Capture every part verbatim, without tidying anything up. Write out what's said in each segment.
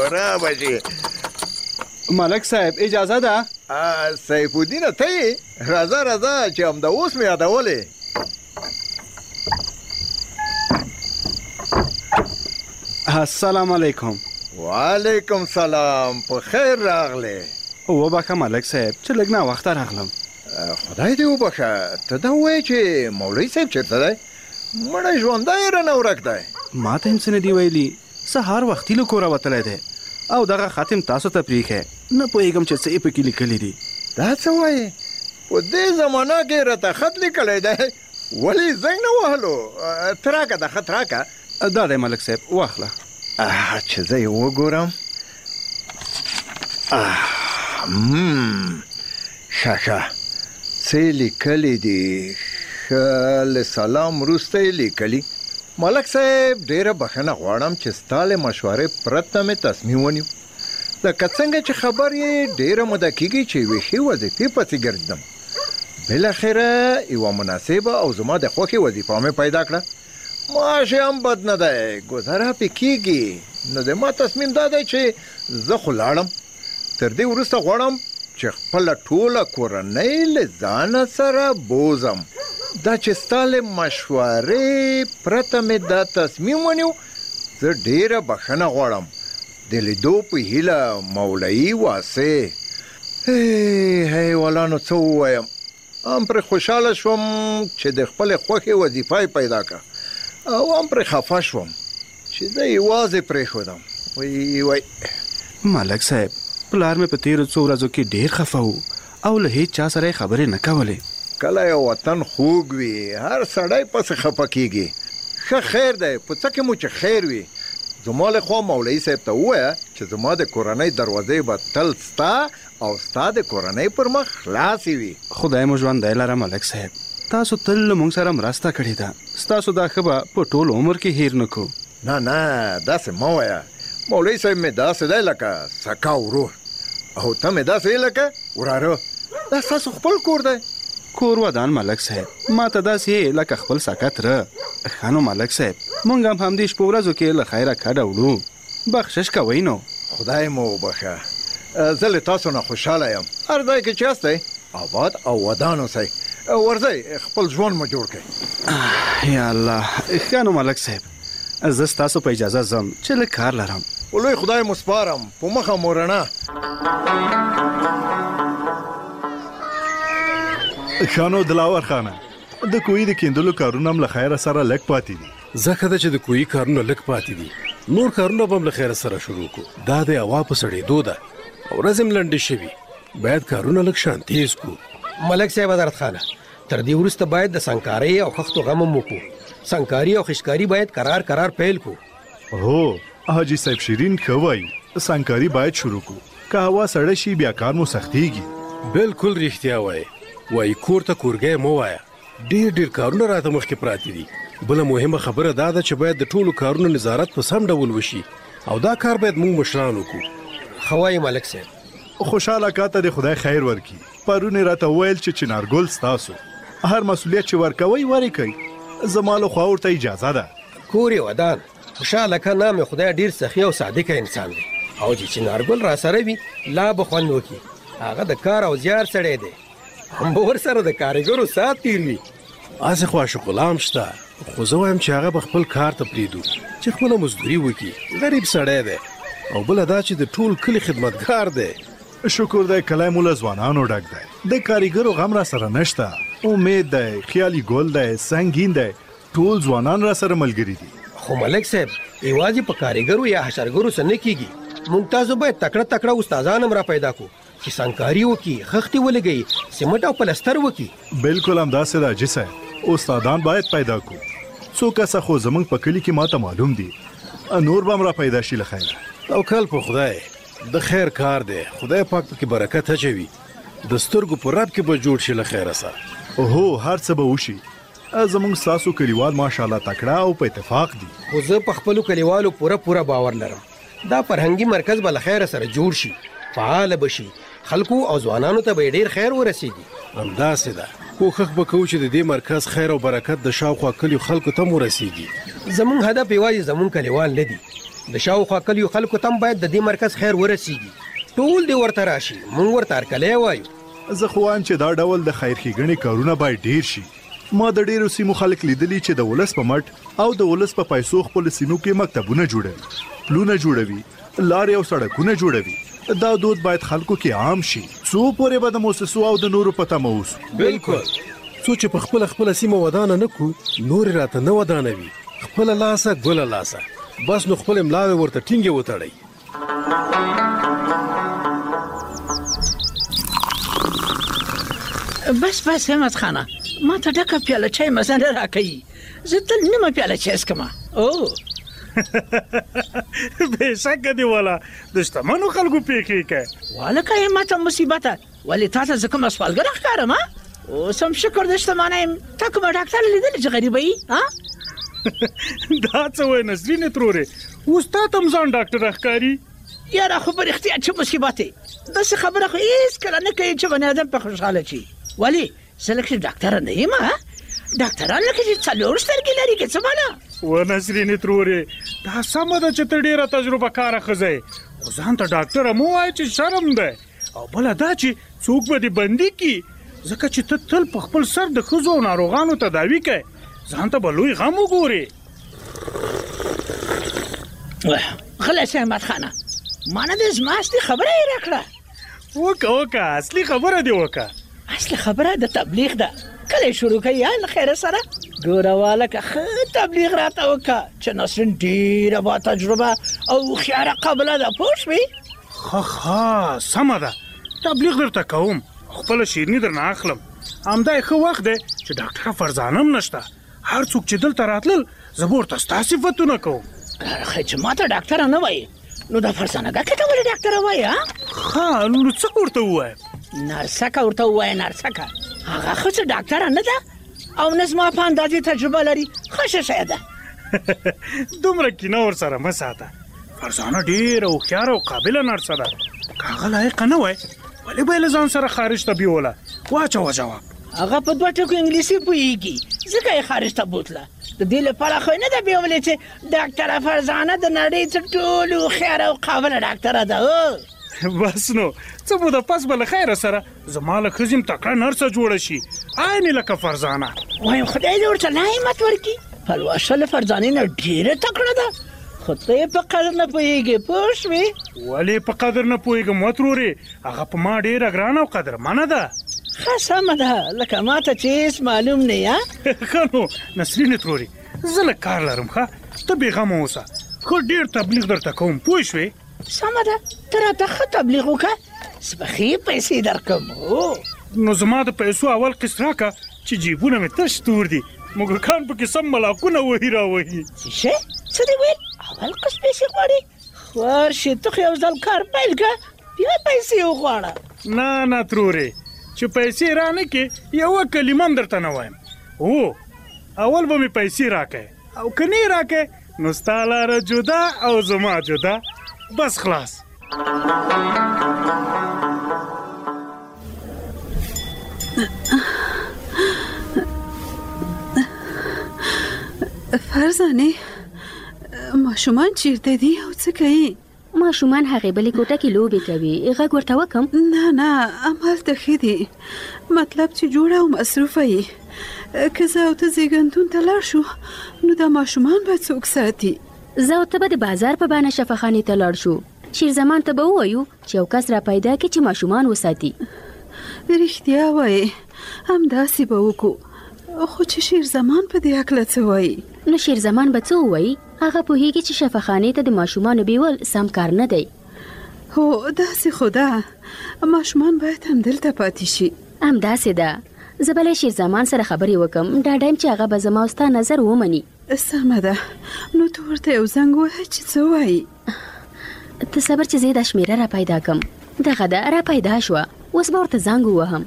را بشي. ملک صاحب اجازه ده؟ سیف الدین ته یې؟ راځه راځه چې همدا اوس مې یادولې. السلام علیکم. وعلیکم سلام. په خیر راغلی. وبخښه ملک صاحب چې لږ ناوخته راغلم. خدای دې وبخښه. ته دا ووایې چې مولوي صاحب چېرته دی؟ مړی ژوندی رانه ورک دی. ما ته هم څه نه دي ویلي. سهار وختي له کوره وتلی دی او دغه خاتم تاسو ته پرېښی. نه پوهېږم چې څه یې پکې لیکلي دي. دا څه وایې؟ په دې زمانه کې راته خط لیکلی دی، ولې زنګ نه وهلو؟ ته راکه دا خط راکه. دا دی ملک صاحب واخله. چې زه یې وګورم. ښه ښه څه یې لیکلي دي؟ ښه له سلام وروسته یې لیکلي. ملک صاحب ډېره بخښنه غواړم چې ستا له مشورې پرته مې تصمیم ونیو. لکه څنګه چې خبر یې ډېره موده کېږي چې یوې ښې وظیفې پسې ګرځېدم. بالاخره یوه مناسبه او زما د خوښې وظیفه مې پیدا کړه. معاش یې هم بد نه دی، ګذاره پې کېږي. نو د ما تصمیم دا دی چې زه خو لاړم. تر دې وروسته غواړم چې خپله ټوله کورنۍ له ځانه سره بوزم. دا چې ستا له مشورې پرته مې دا تصمیم ونیو، زه ډېره بخښنه غواړم. د لیدو په هیله مولوي واسع. حیوانانو څه ووایم، هم پرې خوشحاله شوم چې د خپلې خوښې وظیفه یې پیدا کړه او هم پرې خفه شوم چې زه یوازې پرېښودم. وی وی ملک صاحب پلار مې په تېرو څو ورځو کې ډېر خفه و او له هېڅ چا سره یې خبرې نه کولې. کله یو وطن خوږ وي هر سړی پسې خفه کېږي. ښه خیر دی، په څه کې مو چې خیر وي. زما له خوا مولوي صاحب ته ووایه چې زما د کورنۍ دروازې به تل ستا او ستا د کورنۍ پر مخ خلاصې وي. خدای مو ژوندی لره ملک صاحب. تاسو تل له موږ سره مرسته کړې ده. ستاسو دا ښه به په ټول عمر کې هیر نه کړو. نه نه داسې مه وایه. مولوي صاحب مې داسې دی لکه سکا ورور او ته مې داسې یې لکه وراره. دا ستاسو خپل کور دی. کور ودان ملک صاحب، ما ته داسې یې لکه خپل سکت ره. ښه نو ملک صاحب موږ هم همدې شپو ورځو کې له خیره کډه وړو. بخشش کوئ نو. خدای مو وبخښه. زه له تاسو نه خوشحاله یم. هر ځای کې چې یاستئ آباد او ودان اوسئ. ورځئ خپل ژوند مو جوړ کړئ. یا الله. ښه نو ملک صاحب زه ستاسو په اجازه ځم چې لږ کار لرم. لوی خدای مو سپارم. په مخه مو رڼا. خانو دلاور خانه د کوی د کیندلو کارونه هم له خیره سره لږ پاتې دي. ځکه ده چې د کوی کارونه لږ پاتې دي، نور کارونه به هم له خیره سره شروع کړو. دا د هوا په سړېدو ده او ورځې هم لنډې شوي، باید کارونه لږ شان تیز کړو. ملک صاحب حضرت خانه تر دې وروسته باید د سنګکارۍ او خښتو غم هم وکړو. سنګکاري او خشکاري باید قرار قرار پیل کړو. هو حاجي صاحب شیرین ښه وایي، سنګکاري باید شروع کړو. که هوا سړه شي بیا کار مو سختېږي. بالکل رښتیا وایي. وایي کور ته کورګی مه وایه. ډېر ډېر کارونه راته مخکې پراته دي. بله مهمه خبره دا ده چې باید د ټولو کارونو نظارت په سم ډول وشي او دا کار باید موږ مشران وکړو. ښه وایي ملک صاحب. خوشحاله کاته د خدای خیر ورکړي. پرون یې راته وویل چې چنارګل ستاسو هر مسؤلیت چې ورکوئ ورې کوئ. زما له خوا ورته اجازه ده. کور یې ودان. خوشحاله که نام خدای ډېر سخي او صادقه انسان دی او چې چنارګل را سره وي لا به خوند وکړي. هغه د کار او زیار سړی دی. هم به ورسره د کارګرو ساعت تیر وي. هسې خو عاشق غلام شته، خو زه وایم چې هغه به خپل کار ته پرېږدو چې خپله مزدوري وکړي. غریب سړی دی او بله دا چې د ټول کلي خدمتګار دی. شکر دی کلی مو له ځوانانو ډک دی. د کاریګرو غم را سره نشته. امید دی، خیالي ګل دی، سنګین دی، ټول ځوانان را سره ملګري دي. خو ملک صاحب یوازې په کاریګرو یا حشرګرو سره نه کېږي. موږ تاسو باید تکړه تکړه استادان هم را پیدا کړو چې سنګکاري وکړي، خښتې ولګوي، سمټ او پلستر وکړي. بالکل همداسې ده حاجي صاحب. استادان باید پیدا کړو. څو کسه خو زموږ په کلي کې ماته معلوم دي. نور به هم را پیدا شي له خیره. توکل په خدای. د خیر کار دی. خدای پاک پکې برکت اچوي. د سترګو په رب کې به جوړ شي له خیره سره. اوهو هر څه به وشي. زموږ ستاسو کلیوال ماشاءالله تکړه او په اتفاق دي. خو زه په خپلو کلیوالو پوره پوره باور لرم. دا فرهنګي مرکز به له خیره سره جوړ شي، فعال به شي، خلکو او ځوانانو ته به ډېر خیر ورسېږي. همداسې ده. کوښښ به کوو چې د دې مرکز خیر او برکت د شاوخوا کلیو خلکو ته مو رسېږي. زموږ هدف یوازې زموږ کلیوال نه دي، د شاوخوا کلیو خلکو تم باید د دې مرکز خیر ورسیږي. ټول دې ورته راشي، موږ ورته هرکلی وایو. زه خو وایم چې دا ډول د خیر ښېګڼې کارونه باید ډیر شي. ما د ډیرو سیمو خلک لیدلي چې د ولس په مټ او د ولس په پیسو خپل سیمو کې مکتبونه جوړوي، پلونه جوړوي، لارې او سړکونه جوړوي. دا دود باید خلکو کې عام شي. څو پورې به د موسسو او د نورو په تمه اوسو. بالکل. څو چې په خپله خپله سیمه ودانه نه کړو، نورې راته نه ودانوي. خپله لاسه ګله لاسه، بس نو خپل ملاوې ورته ټینګې وتړئ. بس بس همت خانه، ما ته ډکه پیاله چای مزه نه راکوي. زه تل نیمه پیاله چای څښم. او بېشکه دې والا د شتمنو خلکو پیښې کوي. والکه یې ما ته مصیبته، ولې تا ته زه کومه سوالګره ښکارم؟ اوس هم شکر د شتمنه یم. تا کومه ډاکټر لیدلی چې غریبه یي؟ دا څه وایې نسرینې ترورې، اوس تا ته هم ځان ډاکټره ښکاري؟ یاره خو په رښتیا چې مصیبت دی. داسې خبره خو هېڅکله نه کوي چې بني ادم په خوشحاله شي. ولې زه لکه ډاکټره نه یم؟ ډاکټران لکه چې څلور سترګې لري که څه مانا؟ و نسرینې ترورې، دا سمه ده چې ته ډېره تجربه کاره ښځه یې، خو ځان ته ډاکټره مه وایه چې شرم دی. او بله دا چې څوک به دې بندي کړي، ځکه چې ته تل په خپل سر د ښځو او ناروغانو تداوي کوې، ځان ته به لوی غم وګورې. غلی شه احمد خانه، ما نه د زما اصلي خبره یې راکړه. وکه وکه اصلي خبره دې وکه. اصلي خبره د تبلیغ ده. کله شروع کوي یا له خیره سره؟ ګوره والکه ښه تبلیغ راته وکړه چې نسرین ډېره با تجربه او هوښیاره قابله ده، پوه شوې؟ ښه ښه سمه ده، تبلیغ درته کوم، خپله شیریني درنه اخلم. همدا یې ښه وخت دی چې ډاکټره فرزانه هم نشته. هر څوک چې دلته راتلل زه به ورته ستا صفتونه کوم. خو چې ما ته ډاکټره نه وایي، نو دا فرزانه ګکې ته ولې ډاکټره وایي؟ ښه نو څه ورته ووایم؟ نرسکه ورته ووایه، نرسکه. هغه خو چې ډاکټره نه ده او نه زما په اندازې تجربه لري، ښه شی ده. دومره کینه ورسره مه ساته. فرزانه ډېره هوښیاره او قابله نرسه ده. که هغه لایقه نه وای ولې به یې له ځان سره خارج ته بیوله؟ واچوه جواب. هغه په دوه ټکو انګلیسي پوهېږي، ځکه یې خارج ته بوتله. د دې لپاره خو یې نه ده بیولې چې ډاکټره فرزانه د نړۍ تر ټولو هوښیاره او قابله ډاکټره ده. بس نو څه مو د پس به له خیره سره زما له ښځې م تکړه نرسه جوړه شي، عین لکه فرزانه. وایم خدای دې ورته لا همت ورکړي. پلوشه له فرزانې نه ډېره تکړه ده، خو ته یې په قدر نه پوهېږې، پوه شوې؟ ولې په قدر نه پوهېږم وترورې؟ هغه په ما ډېره ګرانه او قدرمنه ده. ښه سمه ده، لکه ما ته چې هېڅ معلوم نه یې. ښه نو نسرینې ترورې، زه لږ کار لرم. ښه ته بېغمه اوسه، ښه ډېر تبلیغ درته کوم، پوه شوې؟ سمه ده، ته راته ښه تبلیغ وکړه، زه به ښې پیسې درکړم. نو زما د پیسو اول قسط راکړه چې جیبونه مې تش تور دي، موږکان پکې سم ملاکونه وهي راوهي. څه شی؟ څه دې ویل؟ اول قسط پیسې غواړې؟ ورشې ته خو یو ځل کار پیل کړه، بیا پیسې وغواړه. نه نه ترورې، چې پیسې را نه کې یوه کلمه هم درته نه وایم. هو اول به مې پیسې راکړې، او که نه یې راکړې نو ستا لاره جدا او زما جدا، بس خلاص. فرزانه، ماشومان چیرته دي او څه کوي؟ ماشومان هغې بلې کوټه کې لوبې کوي، غږ ورته وکړم؟ نه نه، همالته ښه دي، مطلب چې جوړه او مصروفه یې. که زه او ته زیږنتون ته لاړ شو نو دا ماشومان به څوک ساتي؟ زه او ته به د بازار په بانه شفاخانې ته لاړ شو، شیرزمان ته به ووایو چې یو کس را پیدا کړي چې ماشومان وساتي. رښتیا وایې، همداسې به وکړو. خو چې شیرزمان په دې هکله څه وایي؟ نو شیرزمان به څه ووایي؟ هغه پوهېږي چې شفاخانې ته د ماشومانو بیول سم کار نه دی. هو داسې خو ده، ماشومان باید همدلته پاتې شي. همداسې ده، زه به له شیرزمان سره خبرې وکړم، ډاډه یم چې هغه به زما او ستا نظر ومني. سمه ده، نو ته ورته یو زنګ ووهه چې څه وایي. ته صبر چې زه دا شمېره را پیدا کړم. دغه ده را پیدا شوه، اوس به ورته زنګ ووهم.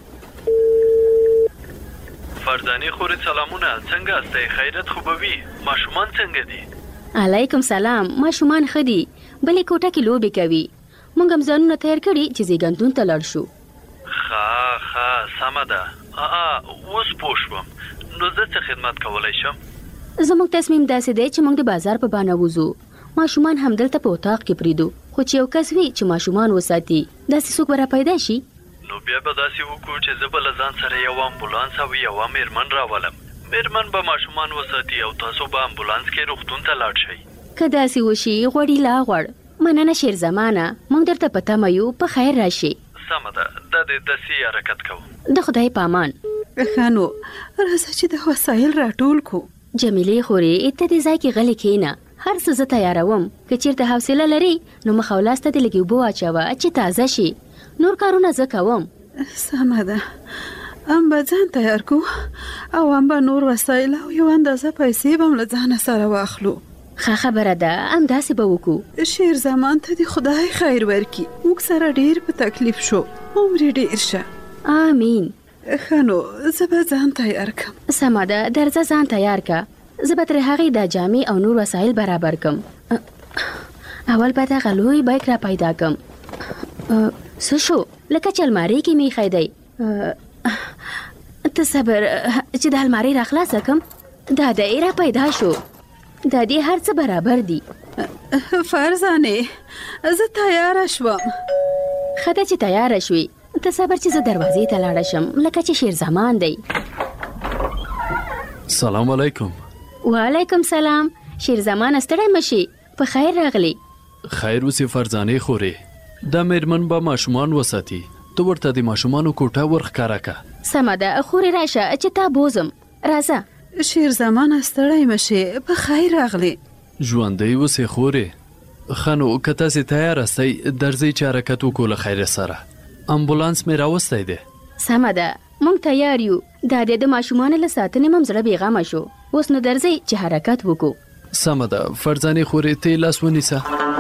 فرزانې خورې سلامونه، څنګه استئ؟ خیرت خو به وي؟ ماشومان څنګه دي؟ علیکم سلام، ماشومان ښه دي، بلې کوټه کې لوبې کوي. موږ هم ځانونه تیار کړي چې زیږنتون ته لاړ شو. ښه ښه سمه ده. اوس پوه شوم، نو زه څه خدمت کولی شم؟ زموږ تصمیم داسې دی چې موږ د بازار په بانه وځو. ماشومان همدلته په اتاق کې پریدو، خو چې یو کس وي چې ماشومان وساتي داسې څوک به را پیدا شي. نو بیا به داسې وکړو چې زه به له ځان سره یو امبولانس او یوه میرمن راولم. میرمن به ماشومان وساتي او تاسو به امبولانس کې روغتون ته لاړ شئ. که داسې وشي غوړي لا غوړ. مننه شیر زمانه، موږ درته په تمه یو، په خیر راشي. سمه ده، دا د داسې حرکت کوو. د خدای په امان. ښه نو راځه چې د وسایل راټول کو. جمیلې خورې ته دې ځای کې غلې کښېنه، هر څه زه تیاروم. که چېرته حوصله لري نو مخ او لاس ته د لږې اوبه واچوه چې تازه شي. نور کارونه زه کوم. سمه ده، ام به ځان تیار کو او ام به نور وسایل او یو اندازه پیسې به هم له ځانه سره واخلو. ښه خبره ده، همداسې به وکړو. شیر زمان ته دې خدای خیر ورکړي، موږ سره ډېر په تکلیف شو، عمر یې ډېر شه. آمین. ښه نو زه به ځان تیار کړم. سمه ده، درځه ځان تیار که. زه به تر هغې دا جامې او نور وسایل برابر کړم. اول به دغه لوی بیک را پیدا کړم. څه شو؟ لکه چې المارۍ کې مې ایښی دی. ته صبر چې د المارۍ را خلاصه کړم. دا دی را پیدا شو. دا دې هر څه برابر دي. فرزانې زه تیاره شوم. ښه ده چې تیاره شوې. ته صبر چې زه دروازې ته لاړه شم، لکه چې شیر زمان دی. سلام علیکم. وعلیکم سلام. شیر زمان ستړی مشي، په خیر راغلی. خیر اوسې فرزانې خورې. دا میرمن به ماشومان وساتي، ته ورته د ماشومانو کوټه ورښکاره که. سمه ده، خورې راشه چې تا بوزم. راځه. شیر زمان ستړی مشي، په خیر راغلی. ژوندی اوسې خورې. ښه نو که تاسې تیار استئ درځئ چې حرکت وکړو له خیر سره. امبولانس مې راوستی دی. سمه ده، موږ تیار یو. دا د ماشومانو له ساتنې مم زړه بېغمه شو. اوس نو درځئ چې حرکت وکړو. سمه ده فرزانې خورې، ته یې لاس ونیسه.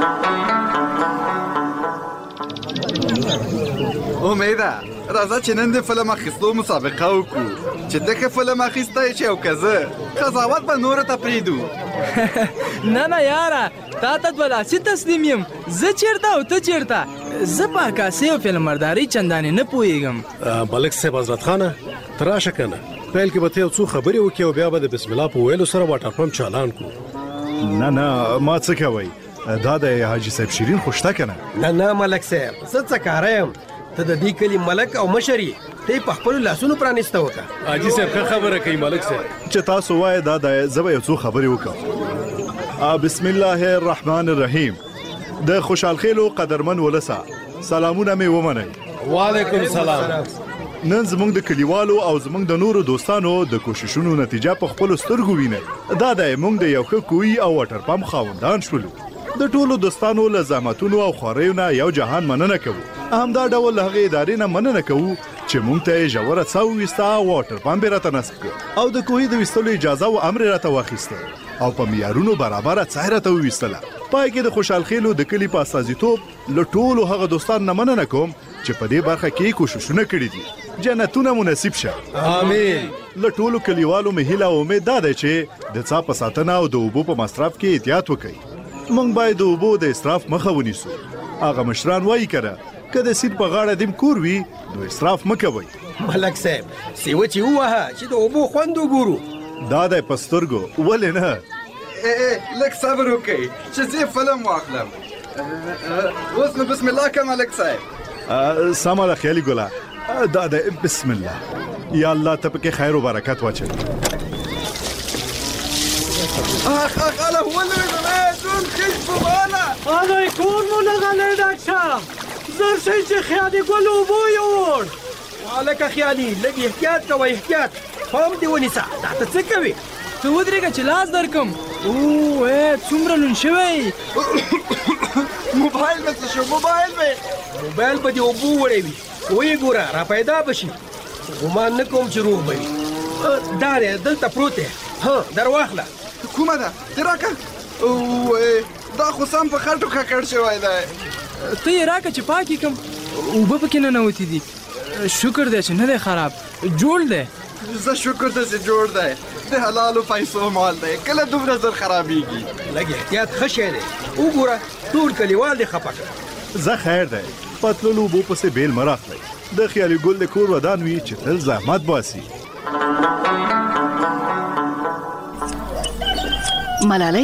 امیده راځه چې نن د فلم اخیستو مسابقه وکړو، چې ته ښه فلم اخیستی شي او که زه قضاوت به نورو ته پرېږدو. نه نه یاره، تا ته دوه لاسي تسلیم یم. زه چېرته او ته چېرته؟ زه په عکاسۍ او فلمبردارۍ چندانې نه پوهېږم. ملک صاحب حضرت خانه ته راشه که نه، پیل کې به ته یو څو خبرې وکړې او بیا به د بسم الله په ویلو سره واټر پمپ چالان کړو. نه نه ما څه کوئ، دا د حاجي صاحب شیرین خو شته که نه؟ نه نه ملک صاحب، زه څه کاره یم. ته د دې کلي ملک او مشر یې، ته یې په خپلو لاسونو پرانیسته وکړه. حاجي صاحب ښه خبره کوي ملک صاحب. چې تاسو وایې دا دی، زه به یو څو خبرې وکړم. بسم الله الرحمن الرحیم. د خوشحالخیلو قدرمن ولسه سلامونه مې ومنئ. وعلیکم سلام. نن زموږ د کلیوالو او زموږ د نورو دوستانو د کوششونو نتیجه په خپلو سترګو وینئ. دا دی موږ د یو ښه کوی او واټر پمپ خاوندان شولو. د ټولو دوستانو له زحمتونو او خواریو نه یو جهان مننه کوو. همدا ډول له هغې ادارې نه مننه کوو چې موږ ته یې ژوره څا وویسته او واټر پمپ یې راته نصب کړ او د کوهي د ویستلو اجازه او امر یې راته واخیسته او په معیارونو برابره څا یې راته وویستله. پای کې د خوشحالخیلو د کلي په استازیتوب له ټولو هغه دوستانو نه مننه کوم چې په دې برخه کې کوششونه کړي دي. جنتونه منصیب شه. آمین. له ټولو کلیوالو مې هیله او امید دا دی چې د څا په ساتنه او د اوبو په مصرف کې احتیاط وکړي. موږ باید د اوبو د اسراف مخه ونیسو. هغه مشران وایي کنه که د سیند په غاړه دیم کور وي نو اسراف مه کوئ. ملک صاحب سیوه چې ووهه چې د اوبو خوند وګورو. دا دی په سترګو، ولې نه؟ لږ صبر وکئ چې زه فلم واخلم. اوس نو بسم الله که ملک صاحب. سمه ده خیالي ګله، دا دی بسم الله. یا الله ته پکې خیر و برکت واچوي. اخ اخ اله ولې دون خیش بماله آنای کور مو لغلی ډاکټر زر شئ چې خیالي ګل اوبو یوړ. هلکه خیالي لږ احتیاط کوه، احتیاط. پام دې ونیسه. دا ته څه کوې؟ ته ودرېږه چې لاس درکم. او ای څومره لون شوی. موبایل به څه شو؟ موبایل به موبایل به دې اوبو وړی وي. ویې ګوره را پیدا به شي. ګمان نه کوم چې روغ به وي. دا دی دلته پروت دی. ها در واخله. کومه ده؟ دې راکړه. اوه دا خو سم په خټو ککړ شوی دی. ته یې راکړه چې پاک یې کړم. اوبه پکې ننوتې دي. شکر دی چې نه دی خراب، جوړ دی. زه شکر دی چې جوړ دی. د حلالو پیسو مال دی، کله دومره زر خرابېږي. لږ احتیاط ښه شی دی. وګوره ټول کلیوال دې خفه کړه. زه خیر دی، په تللو اوبو پسې بیل مه راخلئ. د خیالي ګل د کور ودان وي چې تل زحمت باسي. ملالۍ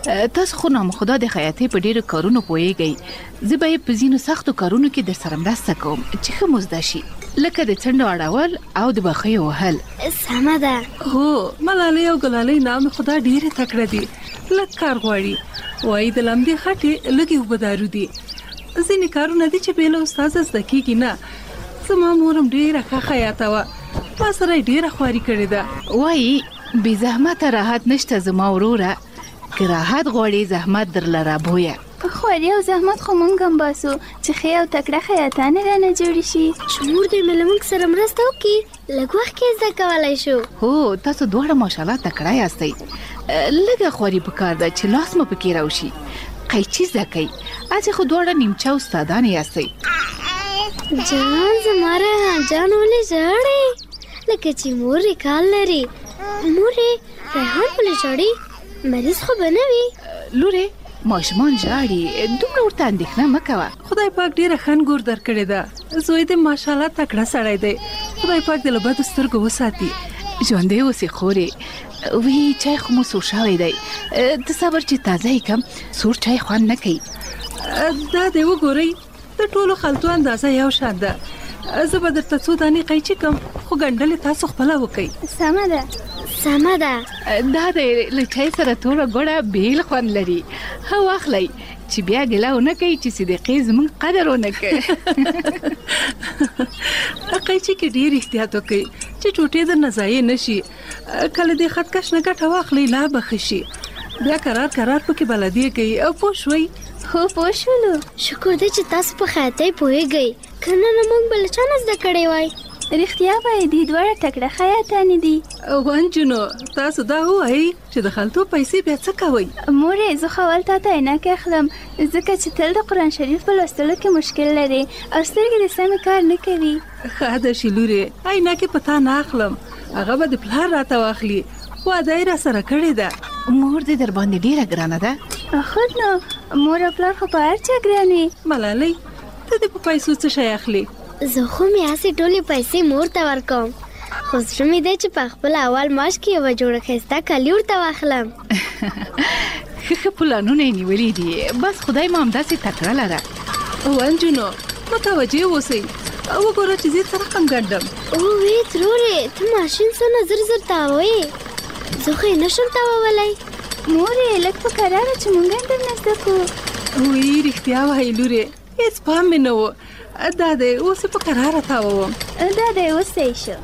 تاسو خو نامخدا د خیاطۍ په ډیرو کارونو پوهیږئ، زه به یې په ځینو سختو کارونو کې در سره مرسته کوم چې ښه مزده شي، لکه د څنډو اړول او د بخیو وهل. سمه ده. هو ملالۍ او ګلالۍ نام خدا ډیره تکړه دي، لږ کار غواړي، وایي د لمدې خټې لږې اوبه دارو دي. ځینې کارونه دي چې بې له استاده زده کېږي نه. زما مورم ډیره ښه خیاطه وه، ما سره یې ډیره خواري کړې ده. وایي بې زحمته راحت نشته زما وروره، که راحت غواړي زحمت در لره بویه. خواري او زحمت خو مونږ هم باسو چې ښې او تکړه خیاطانې رانه جوړې شي. شمور دې مې له موږ سره مرسته وکړي، لږ وخت کې زده کولی شو. هو تاسو دواړه ماشاءالله تکړه یاستئ، لږه خواري پکار ده چې لاس مو پکې راوشي. قیچي زده کوئ، اځې خو دواړه نیمچه استادانې یاستئ. جان زما ریحان جان ولې ژاړې؟ لکه چې مور یې کال لري. مور یې ریحان ولې ژاړي؟ مریض خو به نه وي؟ لورې ماشومان ژاړي، دومره ورته اندېښنه مه کوه. خدای پاک ډیره ښه نګور درکړې ده، زوی دې ماشاءالله تکړه سړی دی، خدای پاک دې له بدو سترګو وساتي. ژوندی اوسې خورې. وی چای خو مو سور شوی دی، د صبر چې تازه یې کم سور چای خوند نه کوي. دا دې وګورئ، د ټولو خلطو اندازه یو شان ده. زه به درته څو دانې قیچي کم، خو ګنډلې تاسو خپله وکئ. سمه ده سمه ده. دا د له چای سره توره ګوړه بیل خوند لري. ښه واخلئ چې بیا ګیله ونه کوي چې صدیقې زموږ قدر ونه کوي. قیچي کې ډېر احتیاط وکئ چې ټوټې درنه ضایع نه شي. کله دې خطکش نه ګټه واخلئ لا به ښه شي، بیا قرار قرار پکې بلدیه کوي. او پوه شوئ؟ هو پوه شولو. شکر دی چې تاسو په خیاطۍ پوهیږئ، که نه نه موږ به له چا نه زده کړی وای. رښتیا وایي دې دواړه تکړه خیاطانې دي. وانجونو تاسو دا ووایئ چې د خلطو پیسې بیا څه کوئ؟ مورې زه خو اول تا ته عینکې اخلم، ځکه چې تل د قرآن شریف په لوستلو کې مشکل لري او سترګې دې سمې کار نه کوي. ښه ده شي لورې، عینکې په تا نه اخلم، هغه به د پلار راته واخلي، واده یې را سره کړې ده. مور دې در باندې ډیره ګرانه ده. خود نو مور او پلار خو په هر چا ګران وي. ملالۍ ته دې په پیسو څه شی اخلي؟ زه خو مې هسې ټولې پیسې مور ته ورکوم، خو زړه مې دی چې په خپل اول معاش کې یوه جوړه ښایسته کالي ورته واخلم. ښه ښه پلانونه یې نیولي دي، بس خدای مو همداسې تکړه لره. وانجونو متوجه اوسئ، وګوره چې زه څه رقم ګنډم. اووې ترورې ته ماشین څونه زر زر تاووې، زه خو یې نشم تاوولی. مورې لږ په کراره چې مونږ هم درنه زده کړو. وی رښتیا وایي لورې، هېڅ پام مې نه و. دا دی اوس یې په کراره تاووم. دا دی اوس صحیح شو.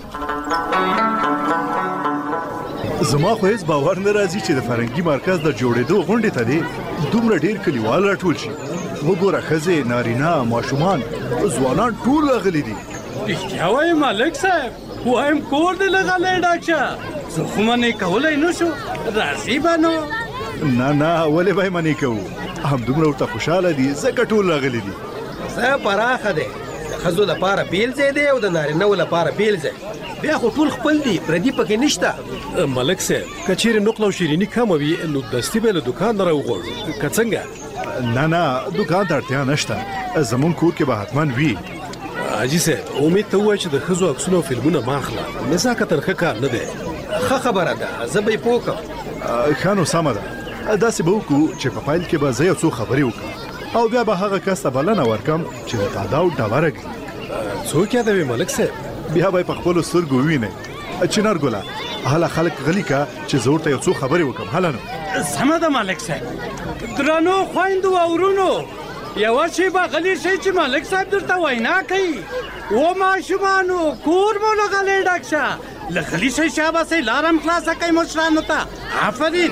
زما خو هېڅ باور نه راځي چې د فرهنګي مرکز د جوړېدو غونډې ته دی دومره ډېر کلیوال راټول شي. وګوره ښځې، نارینه، ماشومان، ځوانان ټول راغلي دي. رښتیا وایي ملک صاحب، وایم کور دې لغلی ډاک شه، زه خو منې کولی نه شو، راځي به نو. نه نه ولې به یې منې کوو، همدومره ورته خوشحاله دي ځکه ټول راغلي دي. ځای پراخه دی، د ښځو لپاره بیل ځای دی او د نارینهو لپاره بیل ځای، بیا خو ټول خپل دي، پردي پکې نشته. ملک صاحب که چیرې نقل او شیریني کمه وي نو دستي به له دوکان نه راوغواړو، که څنګه؟ نه نه دوکان ته اړتیا نشته، زموږ کور کې به حتما وي. حاجي صاحب امید ته ووایه چې د ښځو عکسونه او فلمونه مه اخله، نزاکتن ښه کار نه دی. ښه خبره ده، زه به یې پوه کړم. ښه نو سمه ده، داسې به وکړو چې په پیل کې به زه یو څو خبرې وکړم او بیا به هغه کس ته بلنه ورکړم چې د تاداو ډبره ږدي. څوک یادوې ملک صاحب؟ بیا به یې په خپلو سترګو ووینئ. چنار ګله هله خلک غلي که چې زه ورته یو څو خبرې وکړم. هله نو سمه ده ملک صاحب. درنو خویندو او ورونو، یوه شیبه غلی شئ چې ملک صاحب درته وینا کوي. و ماشومانو کور مو له غلی ډک شه، له غلي شئ شاباسئ، لارم خلاصه کوئ مشرانو ته. آفرین.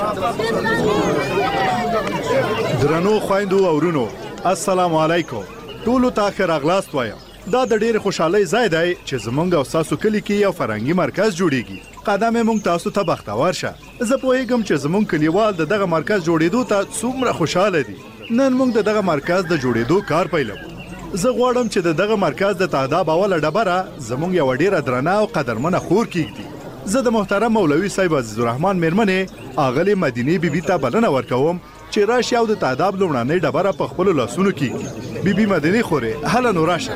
درنو خویندو او ورونو، السلام علیکم. ټولو ته ښه راغلاست وایم. دا د ډېرې خوشحالۍ ځای دی چې زموږ او ستاسو کلي کې یو فرهنګي مرکز جوړیږي. قدم یې موږ تاسو ته بختور شه. زه پوهیږم چې زموږ کلیوال د دغه مرکز جوړېدو ته څومره خوشحاله دي. نن موږ د دغه مرکز د جوړېدو کار پیلوو. زه غواړم چې د دغه مرکز د تاداب اوله ډبره زموږ یوه ډېره درنه او قدرمنه خور کېږدي. زه د محترم مولوي صاحب عزیزالرحمن مېرمنې اغلې مدینې بیبي ته بلنه ورکوم چې راشي او د تاداب لومړنۍ ډبره په خپلو لاسونو کېږدي. بیبي مدینې خورې، هله نو راشه.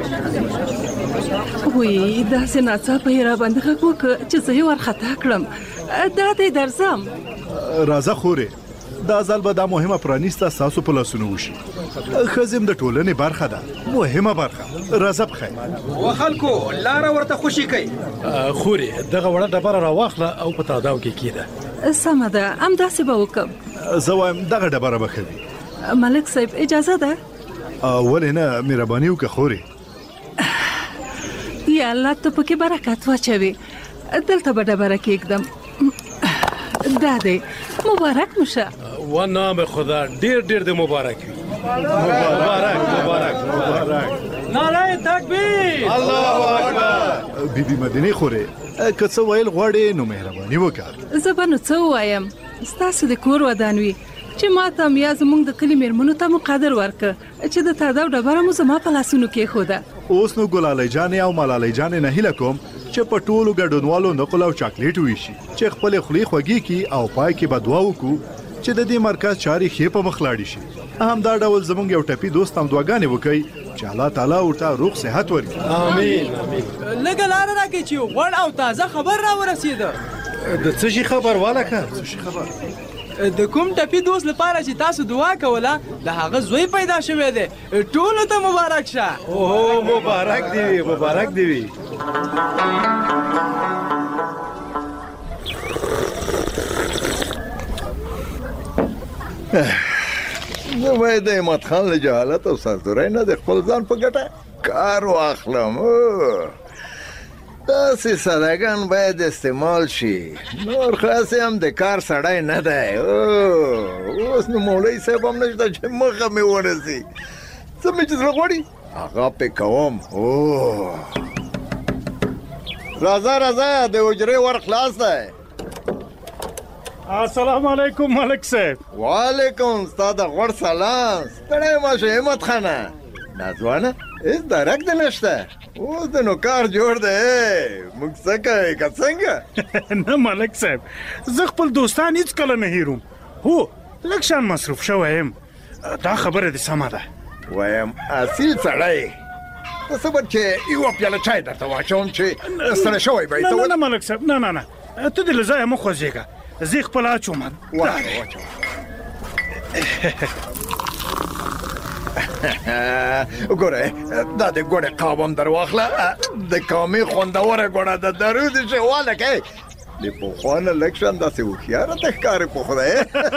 وی داسې ناڅاپه یې راباندې غږ وکړه چې زه یې وارخطا کړم. دا دی درځم. راځه خورې، دا ځل به دا مهمه پرانیسته ستاسو په لاسونو وشي. ښځې د ټولنې برخه ده، مهمه برخه. راځه پخیر. و خلکو لاره ورته خوشي کوي. خورې دغه وړه ډبره راواخله او په تاداو کې کېده. سمه ده، همداسې به وکړم. زه وایم دغه ډبره به ښه وي. ملک صاحب اجازه ده؟ ولې نه، مهرباني وکړه خورې. یا الله ته پکې برکت واچوي. دلته به ډبره کېږدم. دا دی مبارک مشه. و نام خدا ډیر ډیر د مبارک وي. مبارک مبارک مبارک. نعره تکبیر، الله اکبر. بیبي مدینه خورې که څه ویل غواړې نو مهرباني وکړه. زه به نو څه ووایم، ستاسو د کور ودان وي چې ما ته هم یا زموږ د کلي مېرمنو ته مو قدر ورکړه چې د تاداو ډبره مو زما په لاسونو کېښوده. اوس نو ګلالۍ جانې او ملالۍ جانې نه هیله کوم چې په ټولو ګډونوالو نقل او چاکلیټ ویشي چې خپلې خولې خوږې کړي او پای کې به دعا وکړو چې د دې مرکز چارې ښې په مخ لاړې شي. همدا ډول زموږ یو ټپي دوست هم دعاګانې وکړي چې الله تعالی ورته روغ صحت ورکړي. امین امین. لږه لاره راکړئ چې غوړ او تازه خبر را ورسېده. د څه شي خبر والکه؟ څه شي خبر؟ د کوم ټپي دوست لپاره چې تاسو دعا کوله د هغه زوی پیدا شوی دی. ټولو ته مبارک شه. اوه مبارک دی وي، مبارک دی وي. زه باید د احمد خان له جهالت او سرزورۍ نه د خپل ځان په ګټه کار واخلم. داسې سادهګان باید استعمال شي. نور خاصې هم د کار سړی نه دی. اوس نو مولوي صاحب هم نشته چې مخه مې ورسي. څه مې چې زړه غواړي هغه پې کوم. راځه راځه د حجرې ور خلاص دی. السلام علیکم ملک صاحب. وعلیکم ستا د غوړ سلام. ستړی مه شې همت خانه. ناځوانه هېڅ درک دې نشته. اوس د نو کار جوړ دی. موږ څه کوې که څنګه؟ نه ملک صاحب، زه خپل دوستان هېڅ کله نه هېروم. هو لږ شان مصروف شوی یم. دا خبره دې سمه ده. وایم اصیل سړی ته صبر چې یوه پیاله چای درته واچوم چې ستړی شوی به یې نه نه ملک صاحب، نه نه نه ته دې له ځایه مه خوځېږه. زه خپل اچوم. واچوه. ګوره دا د ګوړې قاب هم در واخله. د کامې خوندوره ګوړه د درود چې والکه د پخوا نه لږ شان داسې هوښیاره ته ښکارې په خدای.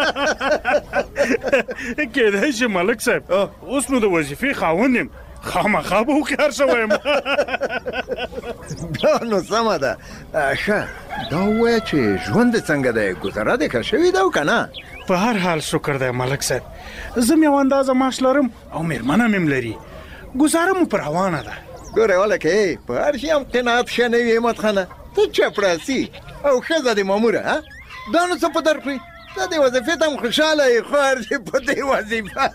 کېدای شي ملک صاحب اوس نو د وظیفې خاوند یم، خامخا به هوښیار شوی یم. بیا نو سمه ده. ښه دا ووایه چې ژوند دې څنګه دی؟ ګذره دې ښه شوې ده او که نه؟ په هر حال شکر دی ملک صاحب. زه یو اندازه معاش لرم او مېرمنه مې هم لري. ګزاره مو پر روانه ده. ګورې ولکه په هر شي هم قناعت ښه نه وي احمد خانه. ته چپړاسي او ښځه دې ماموره. دا نو څه په در کړي؟ ته دې وظیفې ته هم خوشحاله یې، خو هر شي په دې وظیفه.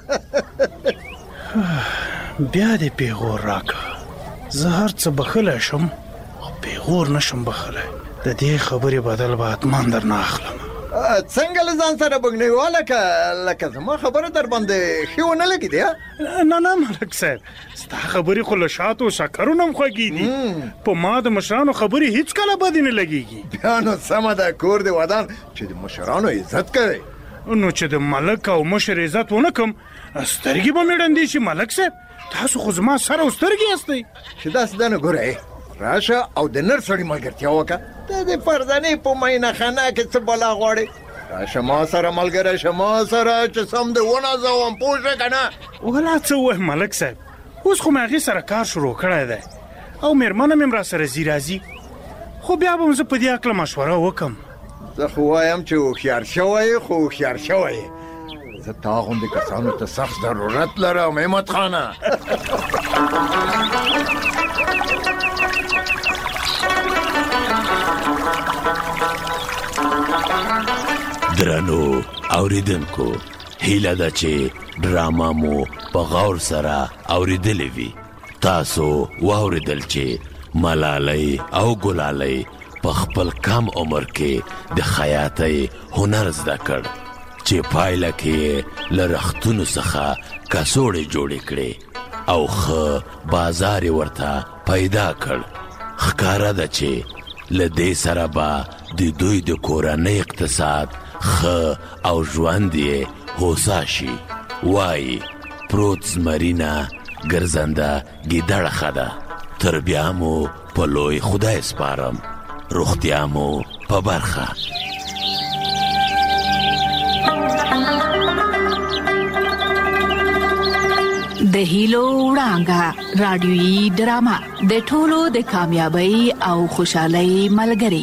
بیا دې پیغور راکړه. زه هر څه بخښلی شم خو پیغور نشم بخښلی. د دې خبرې بدل به حتما درنه اخلم. څنګه له ځان سره بګنې والکه لکه زما خبره در باندې ښې ونه لګېدې؟ نه نه ملک صاحب، ستا خبرې خو له شاتو او شکرو نه هم خوږې دي. په ما د مشرانو خبرې هېڅ کله بدې نه لګېږي. بیا نو سمه ده کور دې ودان چې د مشرانو عزت کوي. نو چې د ملک او مشر عزت ونه کړم سترګې به مې ړندې شي. ملک صاحب تاسو خو زما سر او سترګې یاستئ. چې داسې ده نو ګوره راشه او د نر سړي ملګرتیا وکړه. ته د فرزانې په مینه خانه کې څه بلا غواړې؟ راشه ما سره ملګری شه، ما سره چې سم دې ونازوم. پوه شوې که نه؟ ولا څه ووایم ملک صاحب، اوس خو مې هغې سره کار شروع کړی دی او مېرمنه مې هم را سره ځي راځي. خو بیا به م زه په دې هکله مشوره وکړم. زه خو وایم چې هوښیار شوی یې، خو هوښیار شوی یې. زه تا غوندې کسانو ته سخت ضرورت لرم احمد خانه. درنو اوریدونکو، هیله ده چې ډرامه مو په غور سره اوریدلې وي. تاسو واوریدل چې ملالۍ او ګلالۍ په خپل کم عمر کې د خیاطۍ هنر زده کړ چې پایله کې له رختونو څخه کڅوړې جوړې کړې او ښه بازار یې ورته پیدا کړ. ښکاره ده چې له دې سره به د دوی د کورنۍ اقتصاد خ او ژوند یې هوسا شي. وایي پروت زمرینه ګرځنده ګیدړه ښه ده. تر بیا مو په لوی خدای سپارم، روغتیا مو په برخه. د هیلو وړانګه رادیویي ډرامه د ټولو د کامیابی او خوشحالۍ ملګری.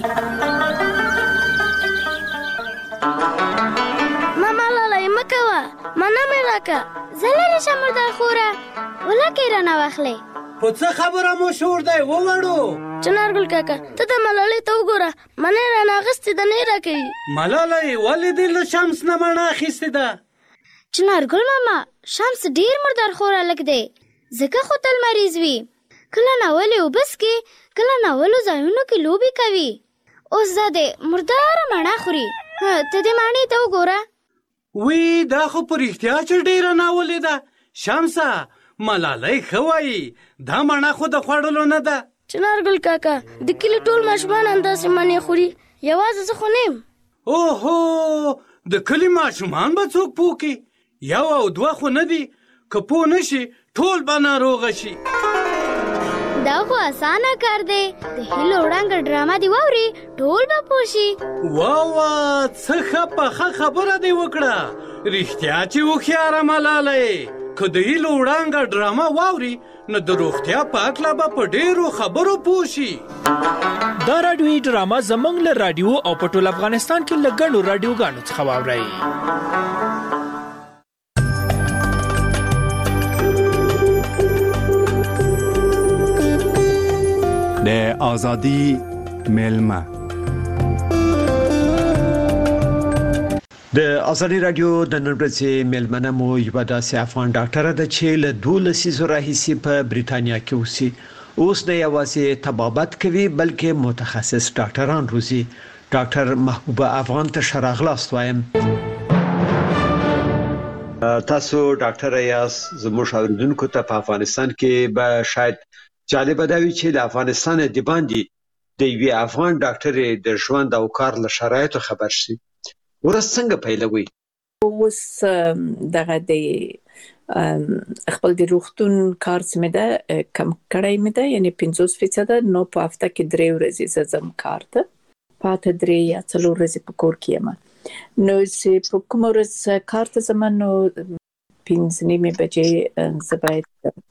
ماما لاله مکوا مانا مې راکا زلره شمر در خوره ولکه رانه واخلې. خو څه خبره مو شور دی ووړو؟ چنارګل کاکا ته د ملالۍ ته وګوره، منې رانه اغستې ده نه راکوي. ملالۍ ولې دې له شمس نه مڼه اخیستې ده؟ چنارګل ماما شمس ډیر مردار خوره لګ دی، ځکه خو تل مریض وي. کله ناولې وبس کې، کله ناولو ځایونو کې لوبې کوي. اوس دا د مرداره مڼه خوري. ته دې مڼې ته وګوره. وی دا خو په رښتیا چې ډیره ناولې ده. شمسه ملالۍ ښه وایي، دا مڼه خو د خوړلو نه ده. چنارګل کاکا د کلي ټول ماشومان همداسې مڼې خوري، یوازې زه خو نه یم. اوهو د کلي ماشومان به څوک پوه کړي؟ یو او دوه خو نه دي، که پوه نه شي ټول به ناروغه شي. دا خو اسانه کار دی، د هیلو وړانګه ډرامه دی واوري ټول به پوه شي. واوا څه ښه پخه خبره دی وکړه. رښتیا چې هوښیاره ملالۍ، که د هیلو وړانګه ډرامه واوري نو د روغتیا په هکله به په ډېرو خبرو پوه شي. دا راډیویي ډرامه زموږ له راډیو او په ټول افغانستان کې له ګڼو راډیوګانو څخه واورئ. د آزادی میلمه د ازادي رادیو د نن ورځې میلمنه مو یوه داسې افغان ډاکټره ده چې له دوه لسیزو راهیسې په بریتانیا کې اوسي. اوس نه یوازې طبابت کوي بلکې متخصص ډاکټران روزي. ډاکټر محبوبه افغان ته ښه راغلاست وایم. تاسو ډاکټر یاست، زموږ اوریدونکو ته په افغانستان کې به شاید جالب دا وي چې د افغانستان د باندې د یوې افغان ډاکټرې د ژوند او کار له شرایطو خبر شي. ورځ څنګه پیلوي؟ اوس دغه د خپل د روغتون کار سمه ده کم کړای مې ده، یعنی پنځوس فیصد نو په هفته کې درې ورځې زم کار ته پاتې درې یا څلور ورځې په کور کې یم. نو چې په کوم ورځ کار ته زم نو پنځه نیمې بجې زه باید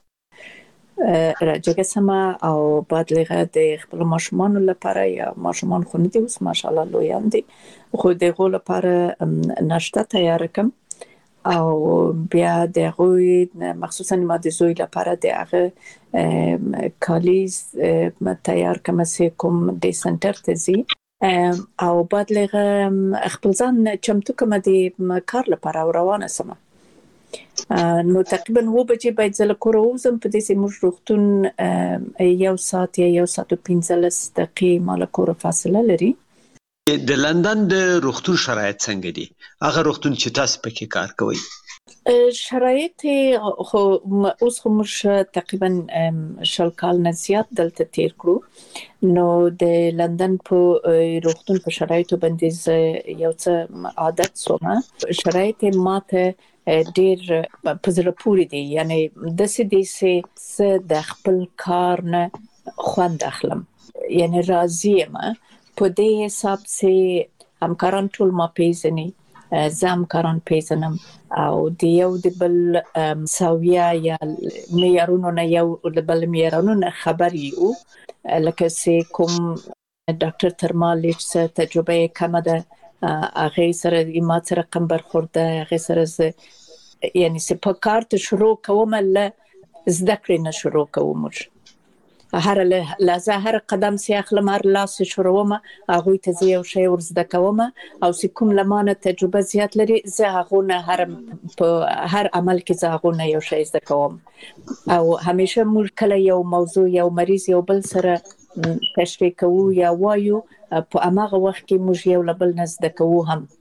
راجګه سما او بعد لغه د خپل ماشومان لپاره یا ماشومان خو نه دي اوس ماشاءالله لویان دي، خو دغه لپاره ناشته تیار کوم او بیا دغه مخصوصا ما د زوی لپاره دغه کالیز تیار کوم چې کوم د سنټر ته زی او بعد لغه خپل ځان چمتو کوم د کار لپاره روانه سم. نو تقریبا و بجې باید زه له کوره ووځم. په دې چې موږ روغتون یو ساعت یا یو ساعت او پنځلس دقیقې ما له کوره فاصله لري. د لندن د روغتون شرایط څنګه دي؟ هغه روغتون چې تاسو پکې کار کوئ. شرایط خو اوس خو موږ تقریبا شل کال نه زیات دلته تیر کړو. نو د لندن په روغتون په شرایطو باندې یو څه عادت سوم. شرایط ماته ډیر په زړه پورې دي، یعنی د سې دې سه د خپل کار نه خوند اخلم، یعنی راضی یم په دې حساب چې همکاران ټول ما پیژني، زه همکاران پیژنم او د یو د بل ساویه یا معیارونو نه یو د بل معیارونو نه خبر یو. لکه چې کوم ډاکټر ترمالیچ څه تجربه کمه ده هغه سره ما سره کم برخورده، هغه سره یعنی چې په کار ته شروع کوم له زده کړې نه شروع کوم. هر لحظه هر قدم چې اخلم هر لاس شروعوم هغه ته زه یو شی ورزده کوم او چې کوم لمانه تجربه زیات لري زه هغه نه هر په هر عمل کې زه هغه نه یو شی زده کوم. او همیشه موږ کله یو موضوع یو مریض یو بل سره تشریح کوو یا وایو په هغه وخت کې موږ یو لبل نه زده کوو هم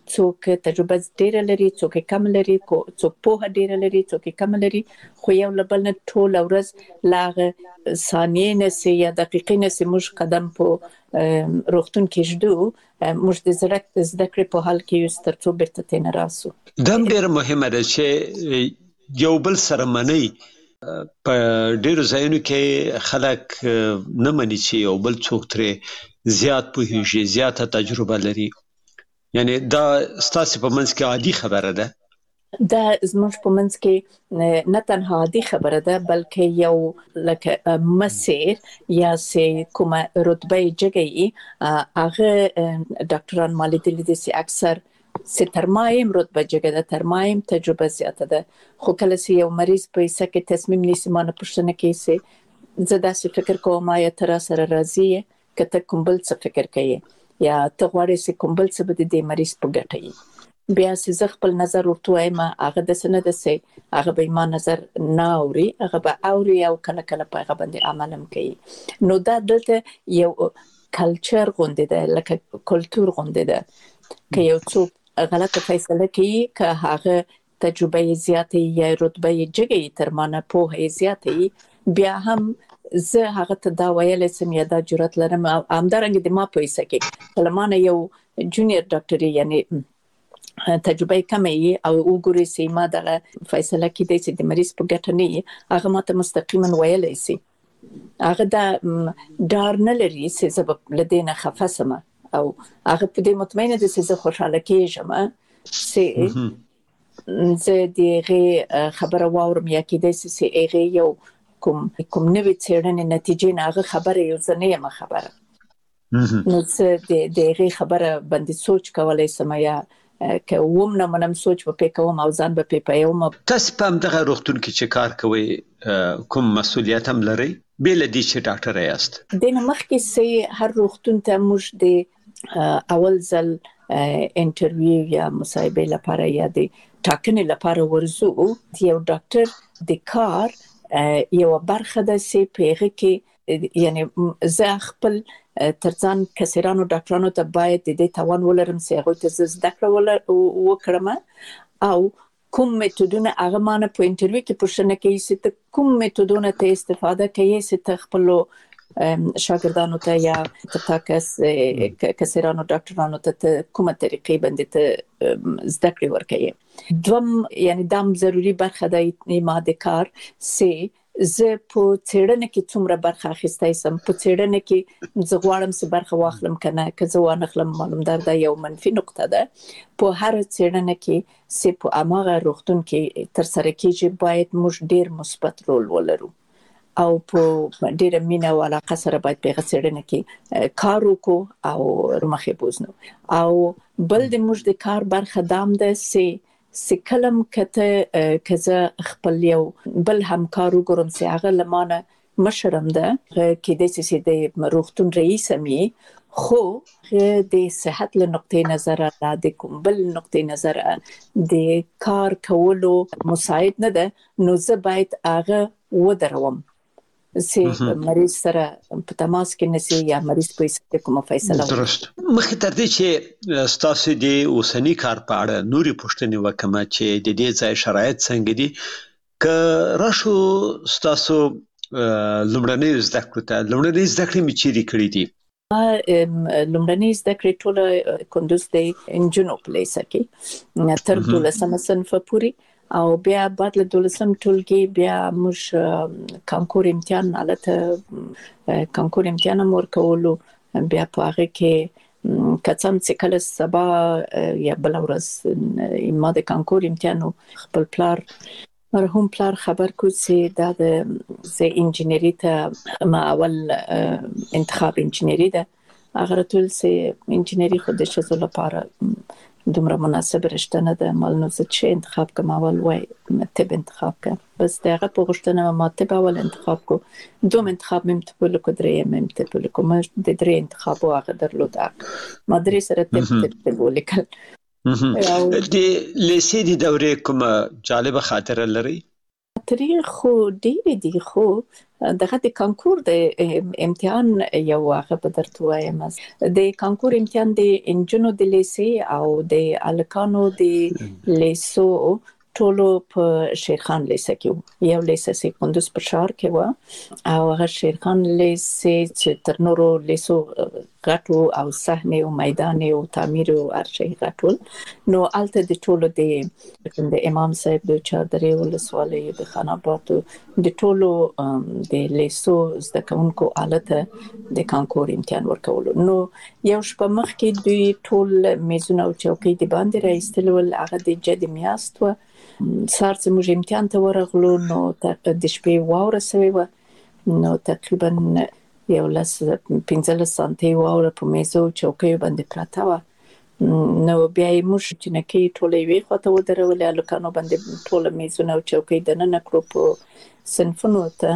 څوک تجربه ډیره لري څوک کم لري څوک پوهه ډیره لري څوک کم لري خو یو لبل نه ټول ورځ لاغه ثانیې نسي یا دقیقې نسي موږ قدم په روغتون کې جدو موږ د زړه زده کړې په حال کې یو سترڅو بیرته تین راسو دم ډیر مهمه ده چې یو بل سره منی په ډیرو ځایونو کې خلک نه مني چې یو بل څوک ترې زیات پوهیږي زیاته تجربه لري یعنی دا ستاسو په منځ کې عادي خبره ده دا زموږ په منځ کې نه تنها عادي خبره ده بلکې یو لکه مسیر یا سه کومه رتبه جګی هغه ډاکټران مالیدلی دي چې اکثر سه ترمایم رتبه جګه ده ترمایم تجربه زیاته ده خو کله چې یو مریض په سکه تصمیم نیسي مانه پښتنه کې سه زه داسې فکر کوم یا تر سره راضی کته کوم بل څه فکر کوي یا ته غواړې چې کوم بل څه به د مریض په ګټه وي بیا چې زه خپل نظر ورته وایم هغه د سند سه هغه به ما نظر نه اوري هغه به اوري او کله کله په هغه باندې عملم کوي نو دا دلته یو کلچر غونډه ده لکه کلچر غونډه ده که یو څوک غلطه فیصله کوي که هغه تجربه زیاته یا رتبه جګه تر مانه په زیاته بیا هم زه هغه ته دا ویل سم یا دا جرأت لرم همدارنګه د ما په سکه کلمانه یو جونیئر ډاکټر یعنی تجربه کمه او وګوري چې ما دغه فیصله کې د سې د مریض په ګټه نه هغه ماته مستقیما ویل سي هغه دا ډار نه لري چې سبب لدينا خفاسمه او هغه په دې مطمئنه ده چې زه خوشاله کېږم چې زه دغه خبره واورم یا کې د سې هغه یو کوم کوم نوې څېړنې نتیجې نه هغه خبره یو ځنه یم خبره نو څه د دغه خبره باندې سوچ کولای سم یا که ووم نه منم سوچ په کوم او ځان په پیوم تاسو په دغه روغتون کې چې کار کوي کوم مسؤلیت هم لري بل دي چې ډاکټر یاست د مخکې سي هر روغتون ته موږ د اول ځل انټرویو یا مصاحبه لپاره یا د ټاکنې لپاره ورزو یو ډاکټر د کار یو برخه د سی پیغه کې یعنی زه خپل ترځان کسرانو ډاکټرانو ته باید د دې توان ولرم چې هغه ته زده کړم وکړم او کوم میتودونه هغه مانه په انټرویو کې پوښتنه کوي چې کوم میتودونه ته استفاده کوي چې ته خپل شاګردانو ته یا تاسو کسرانو ډاکټرانو ته کومه طریقې باندې ته زده کړې ورکړي دوم یعنی دام ضروری برخه د ماده کار سي زه په څېړنه کې څومره برخه اخیستای سم په څېړنه کې زه غواړم چې برخه واخلم کنه که زه وانه خلم معلومدار ده یو منفي نقطه ده په هر څېړنه کې سي په اماغه روغتون کې تر سره کېږي باید موږ ډیر مثبت رول ولرو او په ډیره مینه او علاقه سره باید په څېړنه کې کار وکړو او مخې بوزنو او بل د موږ د کار برخه دام ده سي سکلم کته کزه خپل یو بل همکار وګورم چې هغه لمانه مشرم ده کې د سې د روغتون رئیس می خو د صحت له نقطې نظر را د کوم بل نقطې نظر د کار کولو مساعد نه ده نو زه باید هغه ودروم سي مریض سره په تماس کې نسی یا مریض په څه کومه فیصله درست مخکې تر دې چې تاسو د اوسنی کار په اړه نوري پوښتنې وکړم چې د دې ځای شرایط څنګه دي که راشو تاسو لومړنۍ زده کړې ته لومړنۍ زده کړې می چیرې کړې دي لومړنۍ زده کړې ټول کندوز د انجنونو په لیسه کې تر دولسمه صنف پورې او بیا بعد له دولسم ټولګي بیا موږ کانکور امتحان حالت کانکور امتحان مور کولو بیا په هغه کې کڅم چې کله سبا یا بل ورځ ما د کانکور امتحان خپل پلار مرحوم پلار خبر کو چې دا د زه انجینری ته ما اول انتخاب انجینری ده هغه ټول چې انجینری خو د شزو لپاره دومره مناسب رشته نه ده مال نو زه چې انتخاب کوم اول وای طب انتخاب کوم بس دغه په غوښتنه ما طب اول انتخاب کو دوم انتخاب مم ته په لکه درې مم ته په لکه ما د درې انتخاب واغه درلوده ما درې سره طب ته ولیکل د لیسې د دورې کومه جالبه خاطره لري خطرې خو ډېرې دي خو دغه د کانکور د امتحان یو هغه په درته وایم د کانکور امتحان د انجنونو د لیسې او د الکانو د لیسو ټولو په شیرخان لیسه کې یو لیسه سي کندوز په شهر کې و او هغه شیرخان لیسه چې تر نورو لیسو غټو او صحنه او میدان او تعمیر او ارشي غټول نو الته د ټولو د امام صاحب د چادرې ولسوالۍ د خان آباد د ټولو د لیسو زده کوونکو آلته د کانکور امتحان ورکول نو یو شپه مخکې دوی ټول میزونه او چوکۍ د باندې راایستل ول هغه د جد میاشت و سار چې موږ امتحان ته ورغلو نو د شپې واوره سوی و نو تقریبا یو لس پنځلس سانتي واوره په میزو چوکۍ باندې پراته و نو بیا یې موږ جنکۍ ټولې وی خواته ودرولې الکانو باندې ټول میزونه او چوکۍ دننه کړو په صنفونو ته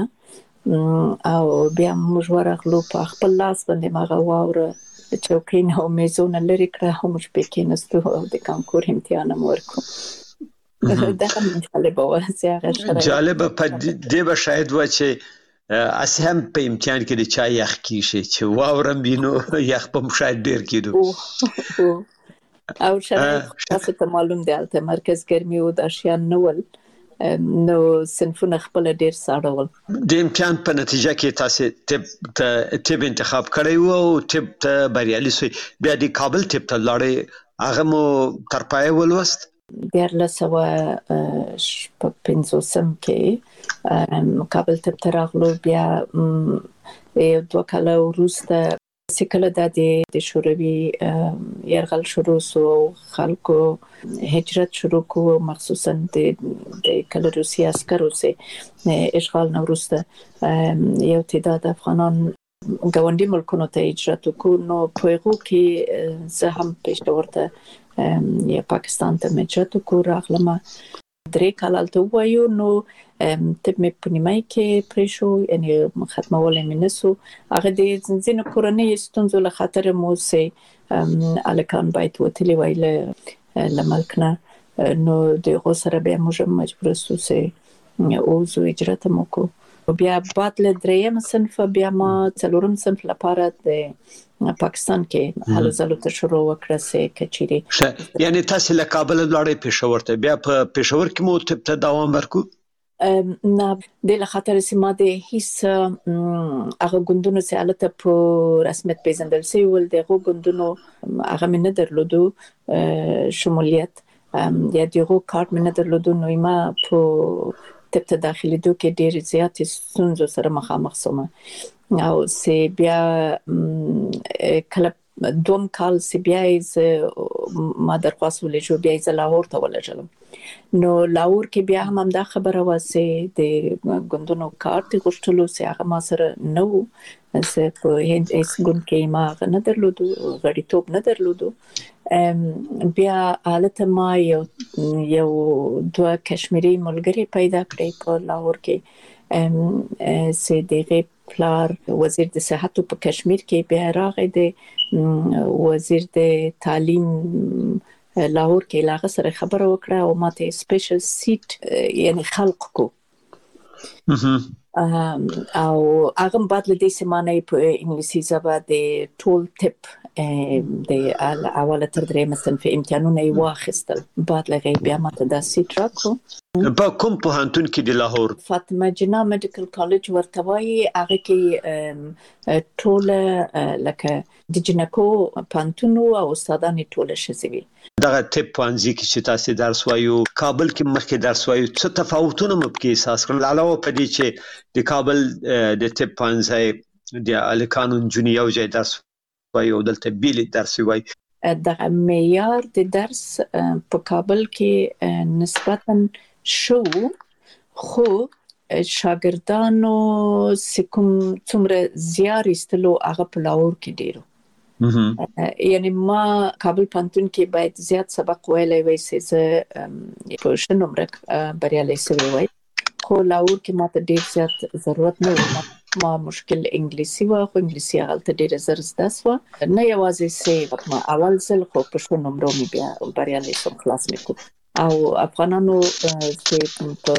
او بیا موږ ورغلو په خپل لاس باندې ماغه واوره چوکۍ نه میزونه لري کړه هم موږ په کې نستو او د کانکور امتحان مو ورکو دا هم جالبه و چې جالب په دې به شاید و چې اسی هم په امتحان کې د چا یخ کیږي چې واورم بینو یخ په شاید ډیر کیدو او شاید تاسو ته معلوم دی البته مرکز ګرمي او د اشیان نول نو صنفونه خپل ډیر ساړه ول د امتحان په نتیجه کې تاسو ټپ ټپ انتخاب کړی وو او ټپ ته بریالي شوی بیا د کابل ټپ ته لاړې هغه مو تر پای ولوست دیارلس سوه شپږ پنځوسم کې کابل ته تر راغلو بیا یو دوه کاله وروسته چې کله د شوروي یرغل شروع شو خلکو هجرت شروع کو مخصوصا د کله روسي عسکرو سه اشغال نه وروسته یو تعداد افغانان ګاونډي ملکونو ته هجرت وکړو نو په هغه کې زه هم پېښور ته یا پاکستان ته هجرت وکړو راغلم درې کال هلته ووایو نو طب مې په نیمایي کې پرې شو یعنی ختمولی مې نه سو هغه د ځینو کورنیو ستونزو له خاطره مو چې هلکان باید وتلي وای له ملک نه نو د هغو سره بیا موږ مجبور سو چې ووځو هجرت مو وکړو بیا بعد له دریم صنف بیا ما څلورم صنف لپاره د پاکستان کې هلو ځلو ته شروع وکړه سه کچيري یعنی تاسو له کابل لاړې پېښور ته بیا په پېښور کې مو ته دوام ورکو نه د لخاطر سیمه د هیڅ هغه ګوندونو چې الته په رسمیت پیژندل شوی ول دغه ګوندونو هغه من نه درلودو شمولیت یا دغه کارت من نه درلودو نو ما په تب ته داخلي دوه کې ډېر زیات ستونزو سره مخامخ شوم او سی بیا کله دوم کال سی بیا ما درخواست ولې بیا ز لاهور ته ولېږم نو لاهور کې بیا هم دا خبره واسه د ګوندونو کارت غوښتلو سي هغه ما سره نو زه په هند اس ګوند کې ما نه درلودو غړیتوب نه درلودو بیا حالت ما یو یو دوه کشمیری ملګری پیدا کړی په لاهور کې سي دغه پلار وزیر د صحت په کشمیر کې بیا راغی د وزیر د تعلیم لاهور کې لاغه سره خبره وکړه او ماته سپیشل سیټ یعنی خلق کو او هغه بعد له دې سیمانه په انګلیسي ژبه د ټول ټپ د اوله تر درېمه صنف امتحانونه یې واخیستل بعد له بیا ماته دا سیټ راکړو په کوم پوهنتون کې د لاهور فاطمه جنا میډیکل کالج ورته وایي هغه کې ټول لکه د جنکو پوهنتون او استادان ټول شزوي دغه ټپ پوهنځي کې چې تاسو درس وایو کابل کې مخکې درس وایو څه تفاوتونه مو کې احساس کړل علاوه په دې چې د کابل د ټپ پوهنځي د الکانو جونی یو ځای درس وایو دلته بیل درس وایي د معیار د درس په کابل کې نسبتاً شو خو شاګردانو سکم څومره زیار استلو هغه په لاهور کې ډیرو یعنی ما کابل پانتون کې باید زیات سبق ویلای وای چې په شنومره بریالي سوي وای خو لاهور کې ماته ډیر زیات ضرورت نه و ما مشکل انګلیسي و خو انګلیسي هغه ډیر زر زده سو نه یوازې سي ما اول ځل خو په شنومره مې بیا بریالي سم خلاص نکو او افغانانو چې په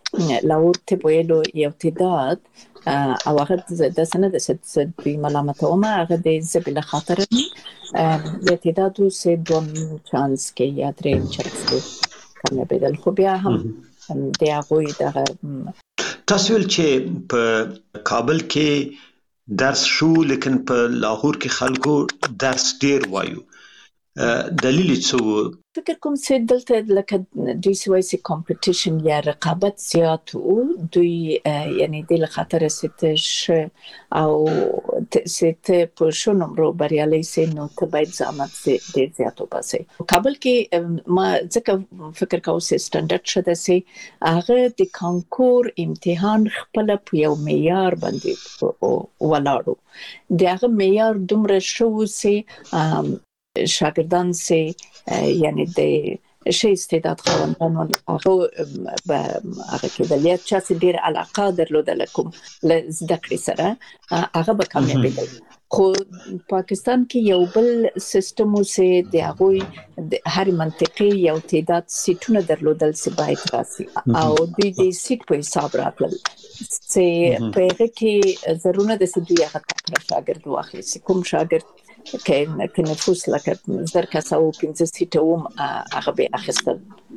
لاهور ته ویلو یو تعداد او هغه د سند د دوی ملامتومه هغه د زبله خاطر د تعداد سه دوم چانس کې یا درې چانس کمه بدل خو بیا هم د هغه د تاسو ول چې په کابل کې درس شو لیکن په لاهور کې خلکو درس ډیر وایو دلیل څه فکر کوم چې دلته لکه دوی سوي سي کمپټیشن یا رقابت زیات او دوی یعنی د خاطر ستش او ست په شنو بریالي سي نو ته باید زحمت ډیر زیات وباسي کابل کې ما ځکه فکر کوم چې سټانډرډ شته سي هغه د کانکور امتحان خپل په یو معیار باندې ولاړو دغه معیار دومره شو سي شاګردان سي یعنی د شي استعداد خواندان هغه به هغه کې د لیت چا ډیر علاقه درلودل کوم زده کړې سره هغه به کامیابی دی خو پاکستان کې یو بل سیستم سي د هغه د هر منطقي یو تعداد سیټونه درلودل سي باید راسي او د دې سیټ په حساب راتل سي په هغه کې ضرورت د سدي هغه شاګرد واخلي کوم شاګرد کې کې نفوس لکه زر کسه او پنځه سیټه وم هغه به اخیستل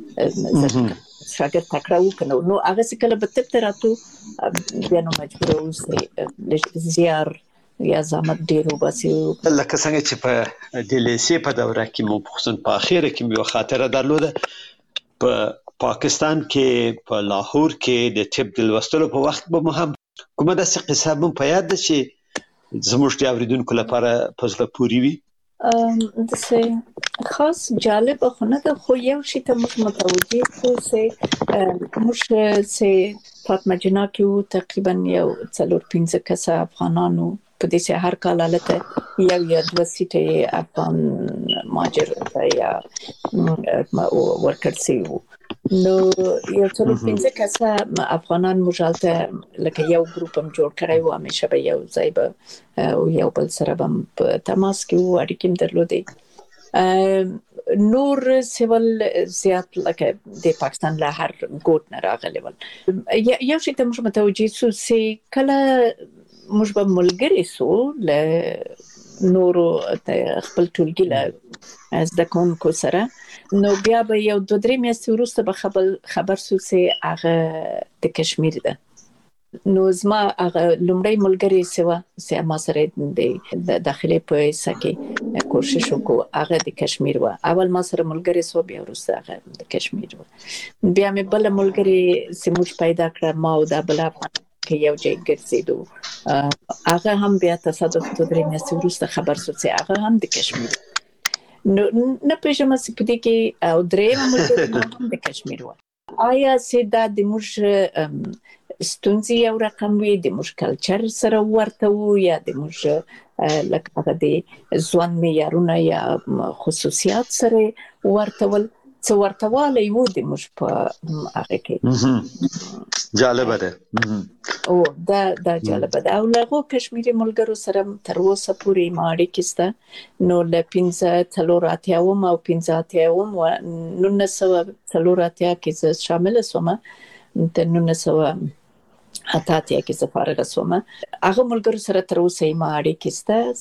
شاګرد تکراو کنه نو هغه څه کله به تپ راتو بیا نو مجبور اوسې زیار یا زحمت ډیر وباسي لکه څنګه چې په د لیسې په دوره کې مو خصوصا په اخیره کې یو خاطره درلوده په پاکستان کې په لاهور کې د طب د لوستلو په وخت به مو هم کومه داسې قصه هم په یاد ده چې زموږ د اوریدونکو لپاره په زړه پورې وي ام د څه خاص جالب خو نه ده خو یو شی ته موږ متوجه شو چې موږ چې فاطمه جنا کې تقریبا یو څلور پنځه کسه افغانانو په دې سه هر کال حالت یو یا دوه سیټه افغان ماجر یا ورکر سی نو یو څلور پنځه کسه افغانان مجالته لکه یو ګروپ هم جوړ کړی و همیشه به یو ځای به او یو بل سره هم په تماس کې و اړیکې درلودې نور سیول زیات لکه د پاکستان له هر ګوټ نه راغلي ول یو شی ته موږ متوجه سو چې کله موږ به ملګری سو له نورو خپل ټولګي له زده کوونکو سره نو بیا به یو دوه درې میاشتې وروسته به خبر خبر سو چې هغه د کشمیر ده نو زما هغه لومړی ملګری سوا چې ما سره د داخلي په سکه کوشش وکړ هغه د کشمیر و اول ما سره ملګری سو بیا وروسته هغه د کشمیر و بیا مې بل ملګری سموج پیدا کړ ما او دا بل کې یو ځای ګرځیدو هغه هم بیا تصادف د درې میاشتې وروسته خبر سو چې هغه هم د کشمیر نو نه پېژنم چې په دې کې او درې ملګری د کشمیر و آیا چې دا د موږ ستونزې یو رقم وي د موږ کلچر سره ورته وو یا د موږ لکه د ځوان معیارونه یا خصوصیات سره ورته ول څه ورته والی وو د موږ په هغه کې جالبه ده او دا دا جالبه ده او له کشمیري ملګرو سره تر اوسه پورې ماړي کېسته نو له پنځه څلور اتیا و او پنځه اتیا و نو نه سو څلور اتیا کې شامل سوم د نو نه سو اته اتیا کې سفارغ سوم هغه ملګرو سره تر اوسه ماړي کېسته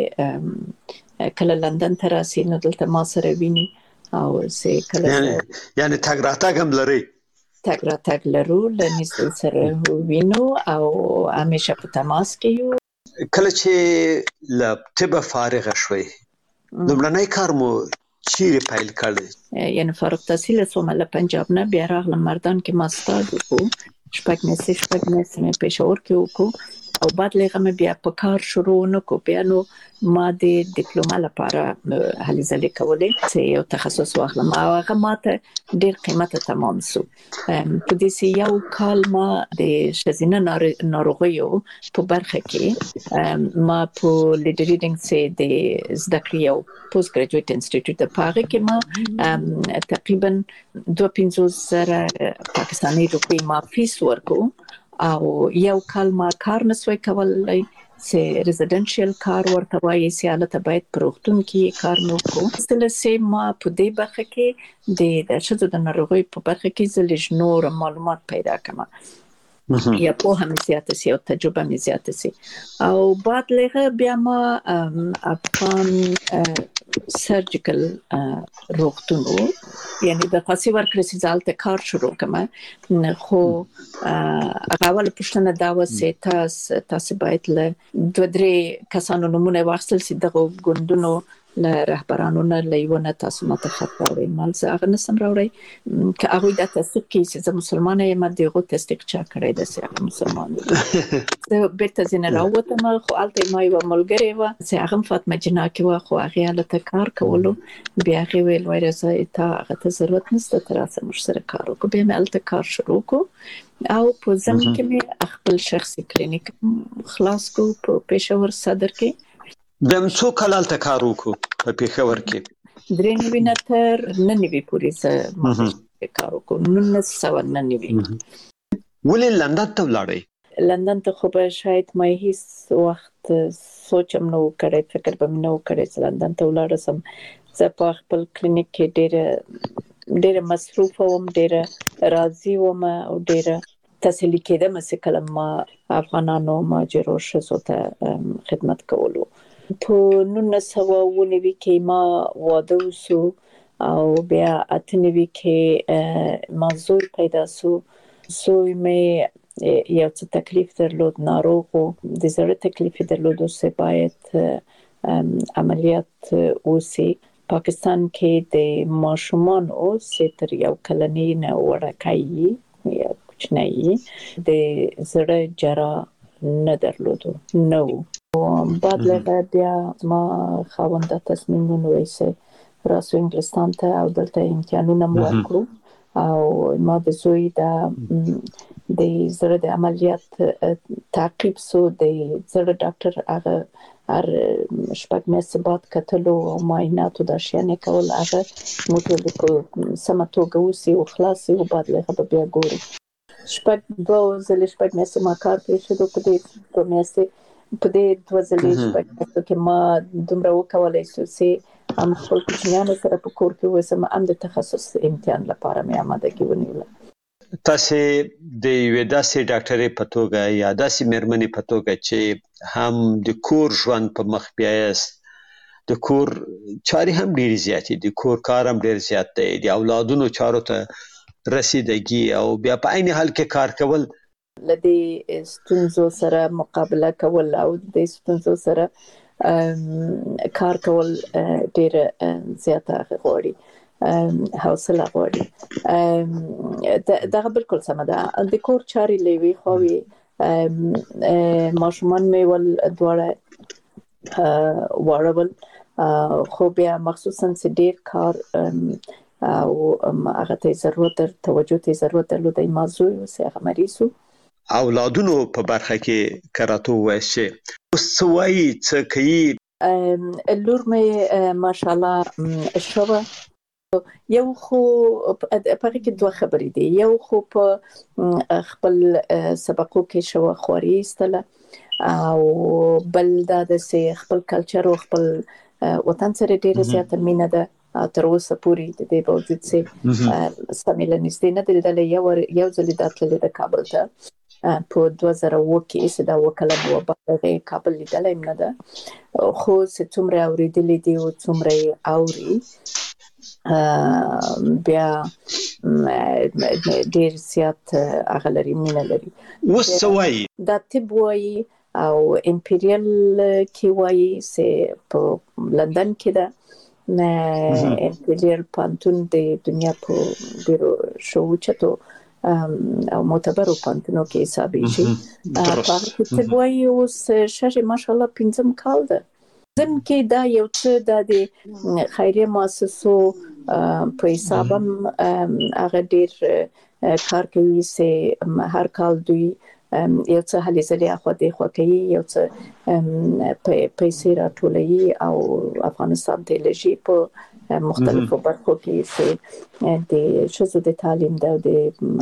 سه کله لندن ته راسي نو دلته ما سره ویني او سه کله یعنی یعنی تاګ راتګ هم لري تاګ راتګ لرو لنیستل سره وینو او همیشه په تماس کې یو کله چې ل طب فارغ شوي لومړنی کار مو چیرې پیل کړی یعنی فارغ تحصیل سوم له پنجاب نه بیا راغلم مردان کې ماستر وکړو شپږ میاشتې شپږ میاشتې مې پېښور کې وکړو او بعد لغه مې بیا په کار شروع نکو بیا نو ما د ډیپلوما لپاره هلې ځلې کولې چې یو تخصص واخلم او هغه ماته ډېر قیمته تمام سو په دې یو کال ما د ښځینه ناروغیو په برخه کې ما په لیډ ریډینګ سه د زده کړې یو پوسټ ګریجویټ انسټیټیوټ په هغه کې ما تقریبا دوه پنځوس زره پاکستاني روپۍ ما فیس ورکو او یو کال ما کار نسوي کولای سه ریزیدنشل کار ورته وایي چې حالت باید پروختون کې کار نو کو سره سه ما په دې برخه کې د د شذو د ناروغي په برخه کې زلج نور معلومات پیدا کما یا په هم زیاته سي او تجربه می زیاته سي او بعد له بیا ما افغان سرجیکل روغتونو یعنی د خاصي ورکړې چې ځالته کار شروع کما خو هغه ول پښتنه دا وسه تاسو تاسو باید له دوه درې کسانو نمونه واخیستل چې دغه ګوندونو له رهبرانو نه لیونه تاسو ماته خبرې مال زه هغه نسم راوړی که هغه د تصدیق کې چې زه مسلمانه یم دغه تصدیق چا کړی د سیاق مسلمان زه بیرته زنه راوته ما خو الته ما یو ملګری و چې هغه فاطمه جنا کې و خو هغه له کار کولو بیا هغه ویل وایي چې تا هغه ته ضرورت نشته تر اوسه مش سره کار وکړو بیا مې الته کار شروع کو او په ځم کې مې خپل شخصي کلینیک خلاص کو په پېښور صدر کې بم څو کال ته کار وکړو په پېښور کې درې نوي نه تر نن نوي پورې زه کار وکړم نن سو نن نوي ولې لندن ته ولاړې لندن ته خو به شاید مې هیڅ وخت سوچم نو کړی فکر به مې نو کړی چې لندن ته ولاړ سم زه په خپل کلینیک کې ډېر ډېر مصروف وم ډېر راضي وم او ډېر تسلی کېدم چې کله ما افغانانو ماجرو شزو ته خدمت کولو په نن سو ونوي کې ما واده وسو او بیا اتنوي کې موضوع پیدا سو سوی مې یو څه تکلیف درلود ناروغو د زړه تکلیف درلود چې باید عملیات وسی پاکستان کې د ماشومان او ستر یو کلنی نه ورکایي یا کوچنی د زړه جرا نه درلودو نو بعد له بیا ما خاوند تصمیم ونیوي چې راسو انګلستان ته او دلته امتحانونه مو وکړو او ما د زوی د د زړه د عملیات تعقیب سو د زړه ډاکټر هغه هر شپږ میاشتې بعد کتلو او معایناتو د شیانې کول هغه موږ کو سماتوګه وسی او خلاصي او بعد له بیا ګوري شپږ دوه ځلې شپږ میاشتې ما کار پرې شو په دې دوه میاشتې په دې دوه ځلې شپږ میاشتې کې ما دومره وکولای شو چې هم خپل کوچنیانو سره په کور کې وسم هم د تخصص امتحان لپاره مې آمادګي ونیوله تاسو د یو داسې ډاکټرې په توګه یا داسې مېرمنې په توګه چې هم د کور ژوند په مخ بیاست د کور چاري هم ډېر زیاتې دي کور کار هم ډېر زیات دی د اولادونو چارو ته رسیدګي او بیا په عین حال کې کار کول لدی ستونزو سره مقابله کول او د ستونزو سره کار کول ډېر زیاته غواړي حوصله غواړي دا بالکل سم ده د کور چاري لوي خو ماشومان مې ول دواړه واړول خو بیا مخصوصا چې ډېر کار او هغه ته ضرورت توجه ته ضرورت درلود موضوع وسه هغه مریضو اولادونو په برخه کې کراته وایي اوس سوي څه کوي لور مې ماشاءالله شوه یو خو په کې دوه خبرې دي یو خو په خپل سبقو کې شوه خوري استله او بل دا د خپل کلچر او خپل وطن سره ډېر زیات مینه ده تر اوسه پورې د دې باوجود چې سمېل نشته نه دلته یو یو ځل داتله د کابل ته په دوه زره اووه کې چې دا وکاله مو په کابل لیدلې نه ده خو چې څومره اوریدلې دي او څومره اوري بیا ډېر زیات هغه لري مینه لري وسوي دا طب وایي او امپیریل کې وایي چې په لندن کې ده نه امپیریل پانتون د دنیا په ډیرو شو چتو او معتبرو پانتونو کې حسابي شي په هغه کې وایي اوس شاشه ماشاءالله پنځم کال ده ځم کې دا یو څه د خیریه مؤسسو په حساب هم هغه ډیر کار کوي چې هر کال دوی یو څه هلي ځلې اخو د خو کوي یو څه پیسې راټولوي او افغانستان ته لږی په مختلفو برخو کې چې د شذو د تعلیم د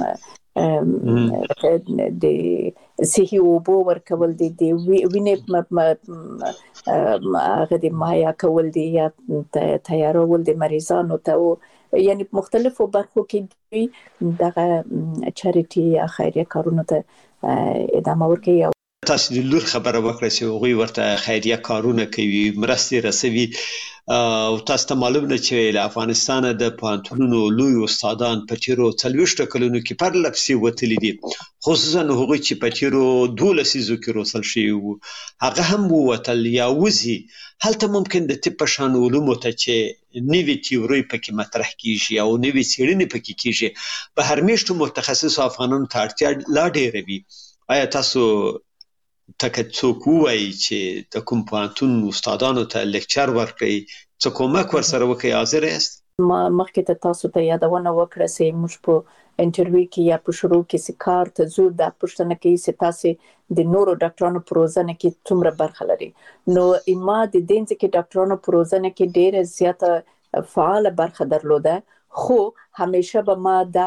د صحي اوبو ورکول دي د وینې هغه د مایا کول دي یا تیارول د مریضانو ته یعنی مختلفو برخو کې دوی دغه چریټي یا خیریه کارونو ته ادامه ورکوي. تاسو د لور خبره وکړه چې هغوی ورته خیریه کارونه کوي، مرستې رسوي او تاسو ته معلوم ده چې له افغانستان د پوهنتونونو لوی استادان په تیرو څلوېښتو کلونو کې پرله پسې وتلي دي، خصوصا هغوی چې په تیرو دوه لسیزو کې روزل شوي وو هغه هم ووتل یا وځي. هلته ممکن د طب په شان علومو ته چې نوي تیورۍ پکې مطرح کیږي او نوي څېړنې پکې کیږي، په هر میاشتو متخصصو افغانانو ته اړتیا لا ډېره وي. آیا تاسو تکه څوک وایي چې د کوم پوهنتون استادانو ته لیکچر ورکړي څه کومک ورسره وکړي حاضر یاست؟ ما مخکې ته تاسو ته یادونه وکړه چې موږ په انټرویو کې یا په شروع کې چې کار ته ځو دا پوښتنه کوي چې تاسو د نورو ډاکټرانو په روزنه کې څومره برخه لري. نو ما د دې ځکه ډاکټرانو په روزنه کې ډېره زیاته فعال برخه درلوده، خو همیشه به ما دا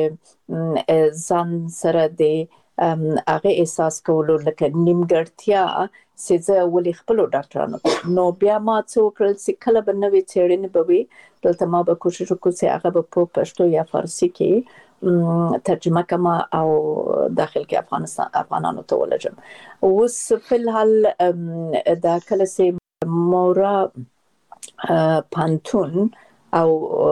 ځان سره د هغه احساس کولو لکه نیمګړتیا چې زه ولې خپلو ډاکټرانو نو بیا ما څه وکړل چې کله به نوې څېړنې به وي دلته ما به کوشش وکړو چې هغه به په پښتو یا فارسي کې ترجمه کما او داخل کې افغانستان افغانانو ته ولجم. اوس په الحال دا کله چې مورا پانتون او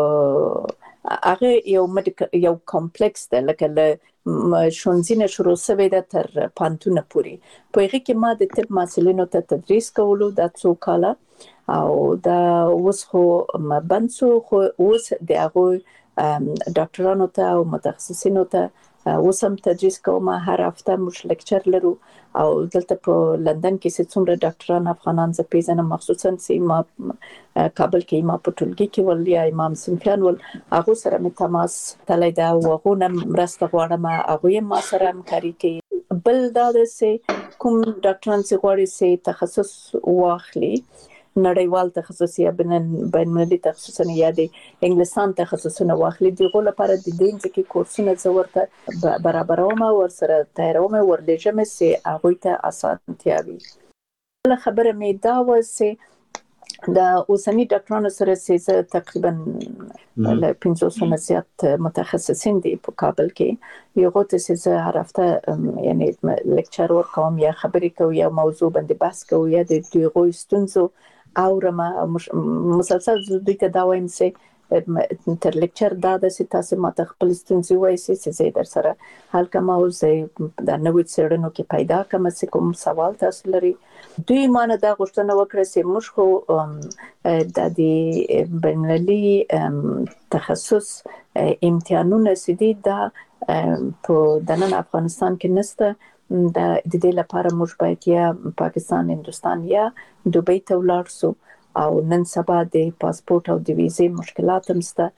هغه یو یو کمپلیکس ده لکه له شونځینه شروع شوی ده تر پانتونه پورې، په هغه کې ما د طب محصلینو ته تدریس کولو دا څو کاله او دا اوس خو بند شو، خو اوس د هغوی ډاکټرانو ته او متخصصینو ته اوس هم تدریس کوم. هر هفته موږ لیکچر لرو او دلته په لندن کې چې څومره ډاکټران افغانان زه پیژنم، مخصوصا چې ما کابل کې ما په ټولګي کې ول یا امام صنفیان ول هغو سره مې تماس تللی ده او هغو نه مرسته غواړم، هغوی ما سره همکاري کوي. بل دا ده چې کوم ډاکټران چې غواړي چې تخصص واخلي نړیوال تخصص یا بین المللي تخصصونه یا د انګلستان تخصصونه واخلي، دغه لپاره د دې ځکه کورسونه زه ورته برابروم او ورسره تیاروم ورلېږم چې هغوی ته اسانتیا وي. بله خبره مې دا وه چې د اوسني ډاکټرانو سره چې زه تقریبا له پنځوسو نه زیات متخصصین دي په کابل کې، یو ته چې زه هر هفته یعنی لیکچر ورکوم یا خبرې کوم یا موضوع باندې بحث کوم یا د دوی ستونزو اورم مسلسل دوی ته دا وایم چې تر لیکچر دا ده چې تاسو ماته خپل ستونزې وایي چې زه در سره حل کوم او زه د نوې څېړنو کې پیدا کوم چې کوم سوال تاسو لري. دوی مانه دا غوښتنه وکړه چې موږ خو د دې بین‌المللي تخصص امتحانونه سدي دا په دنن افغانستان کې نسته، د دې لپاره موږ باید یا پاکستان، هندوستان یا دوبۍ ته ولاړ شو او نن سبا د پاسپورت او د ویزې مشکلات هم شته.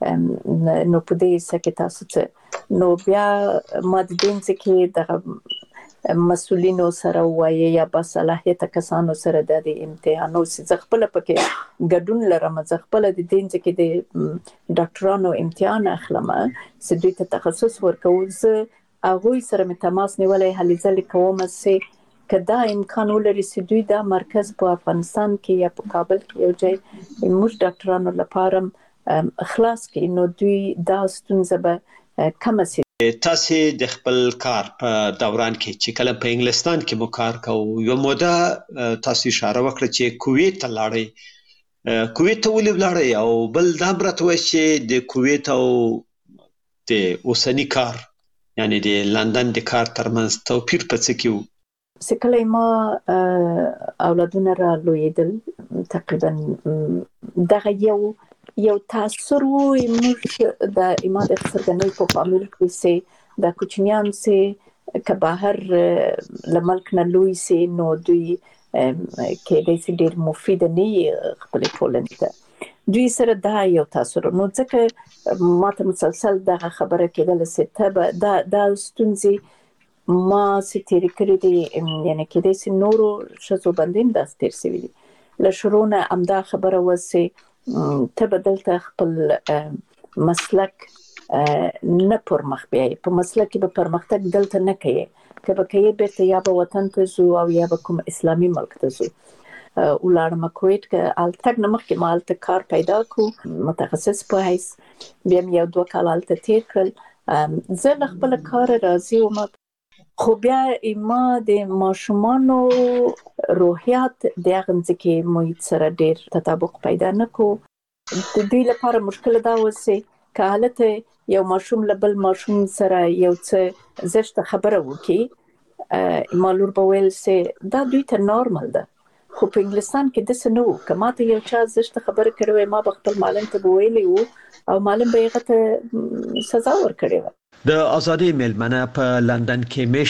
نو په دې سکه تاسو ته نو بیا ما د دې ځکه د مسؤلینو سره وایي یا باصلاحیت کسانو سره د امتحانو چې خپل پکې ګډون لرم، چې خپل د دې ځکه د ډاکټرانو امتحان اخلم چې دوی ته تخصص ورکوم، زه هغوی سره مې تماس نیولی هلې ځلې کوم چې که دا امکان ولري چې دوی دا مرکز په افغانستان کې یا په کابل کې یو ځای موږ ډاکټرانو لپاره خلاص کړي نو دوی دا ستونزه به کمه شي. تاسو د خپل کار په دوران کې چې کله په انګلستان کې مو کار کوو یو موده تاسو اشاره وکړه چې کویت ته لاړئ، کویت ته ولې ولاړئ او بل دا برته وایي چې د کویت او د اوسني کار یعنی د لندن د کار ترمنځ توپیر په څه کې و؟ چې کله ما اولادونه را لویدل تقریبا دغه یو یو تاثر و موږ د ایما د څرګندۍ په فامیل کې چې د کوچنیان چې که بهر له ملک نه لوی سي نو دوی کېدای شي ډېر مفید نه وي خپلې ټولنې ته، دوی سره دا یو تاثر نو ځکه ما ته مسلسل دغه خبره کېدله چې ته به دا دا ستونزې ما چې تېرې کړې دي یعنې کېدای شي نورو ښځو باندې هم داسې تېر شوي دي. له شروع نه همدا خبره وه چې ته به دلته خپل مسلک نه پرمخ بیاي په مسله کې به پرمختګ دلته نه کوي که به کوي بیرته یا به وطن ته ځو او یا به کوم اسلامي ملک ته ځو ولارم کویت که التګ نمخ کې مالته کار پیدا کو متخصص په هیڅ بیا یو دوه کال الته تیر کړل زه له خپل کار راضي وم خو بیا ما د ماشومانو روحیات د هغه ځکه محیط سره ډیر تطابق پیدا نکو د دوی لپاره مشکل دا وسه که حالت یو ماشوم له بل ماشوم سره یو څه زشته خبره وکي مالور به ویل سي دا دوی ته نورمال ده خو په انګلستان کې د سنو کما ته یو چا زشته خبره کړې ما به خپل معلم ته ویلې وو او معلم به یې غته سزا ورکړې و د ازادي ملمنه په لندن کې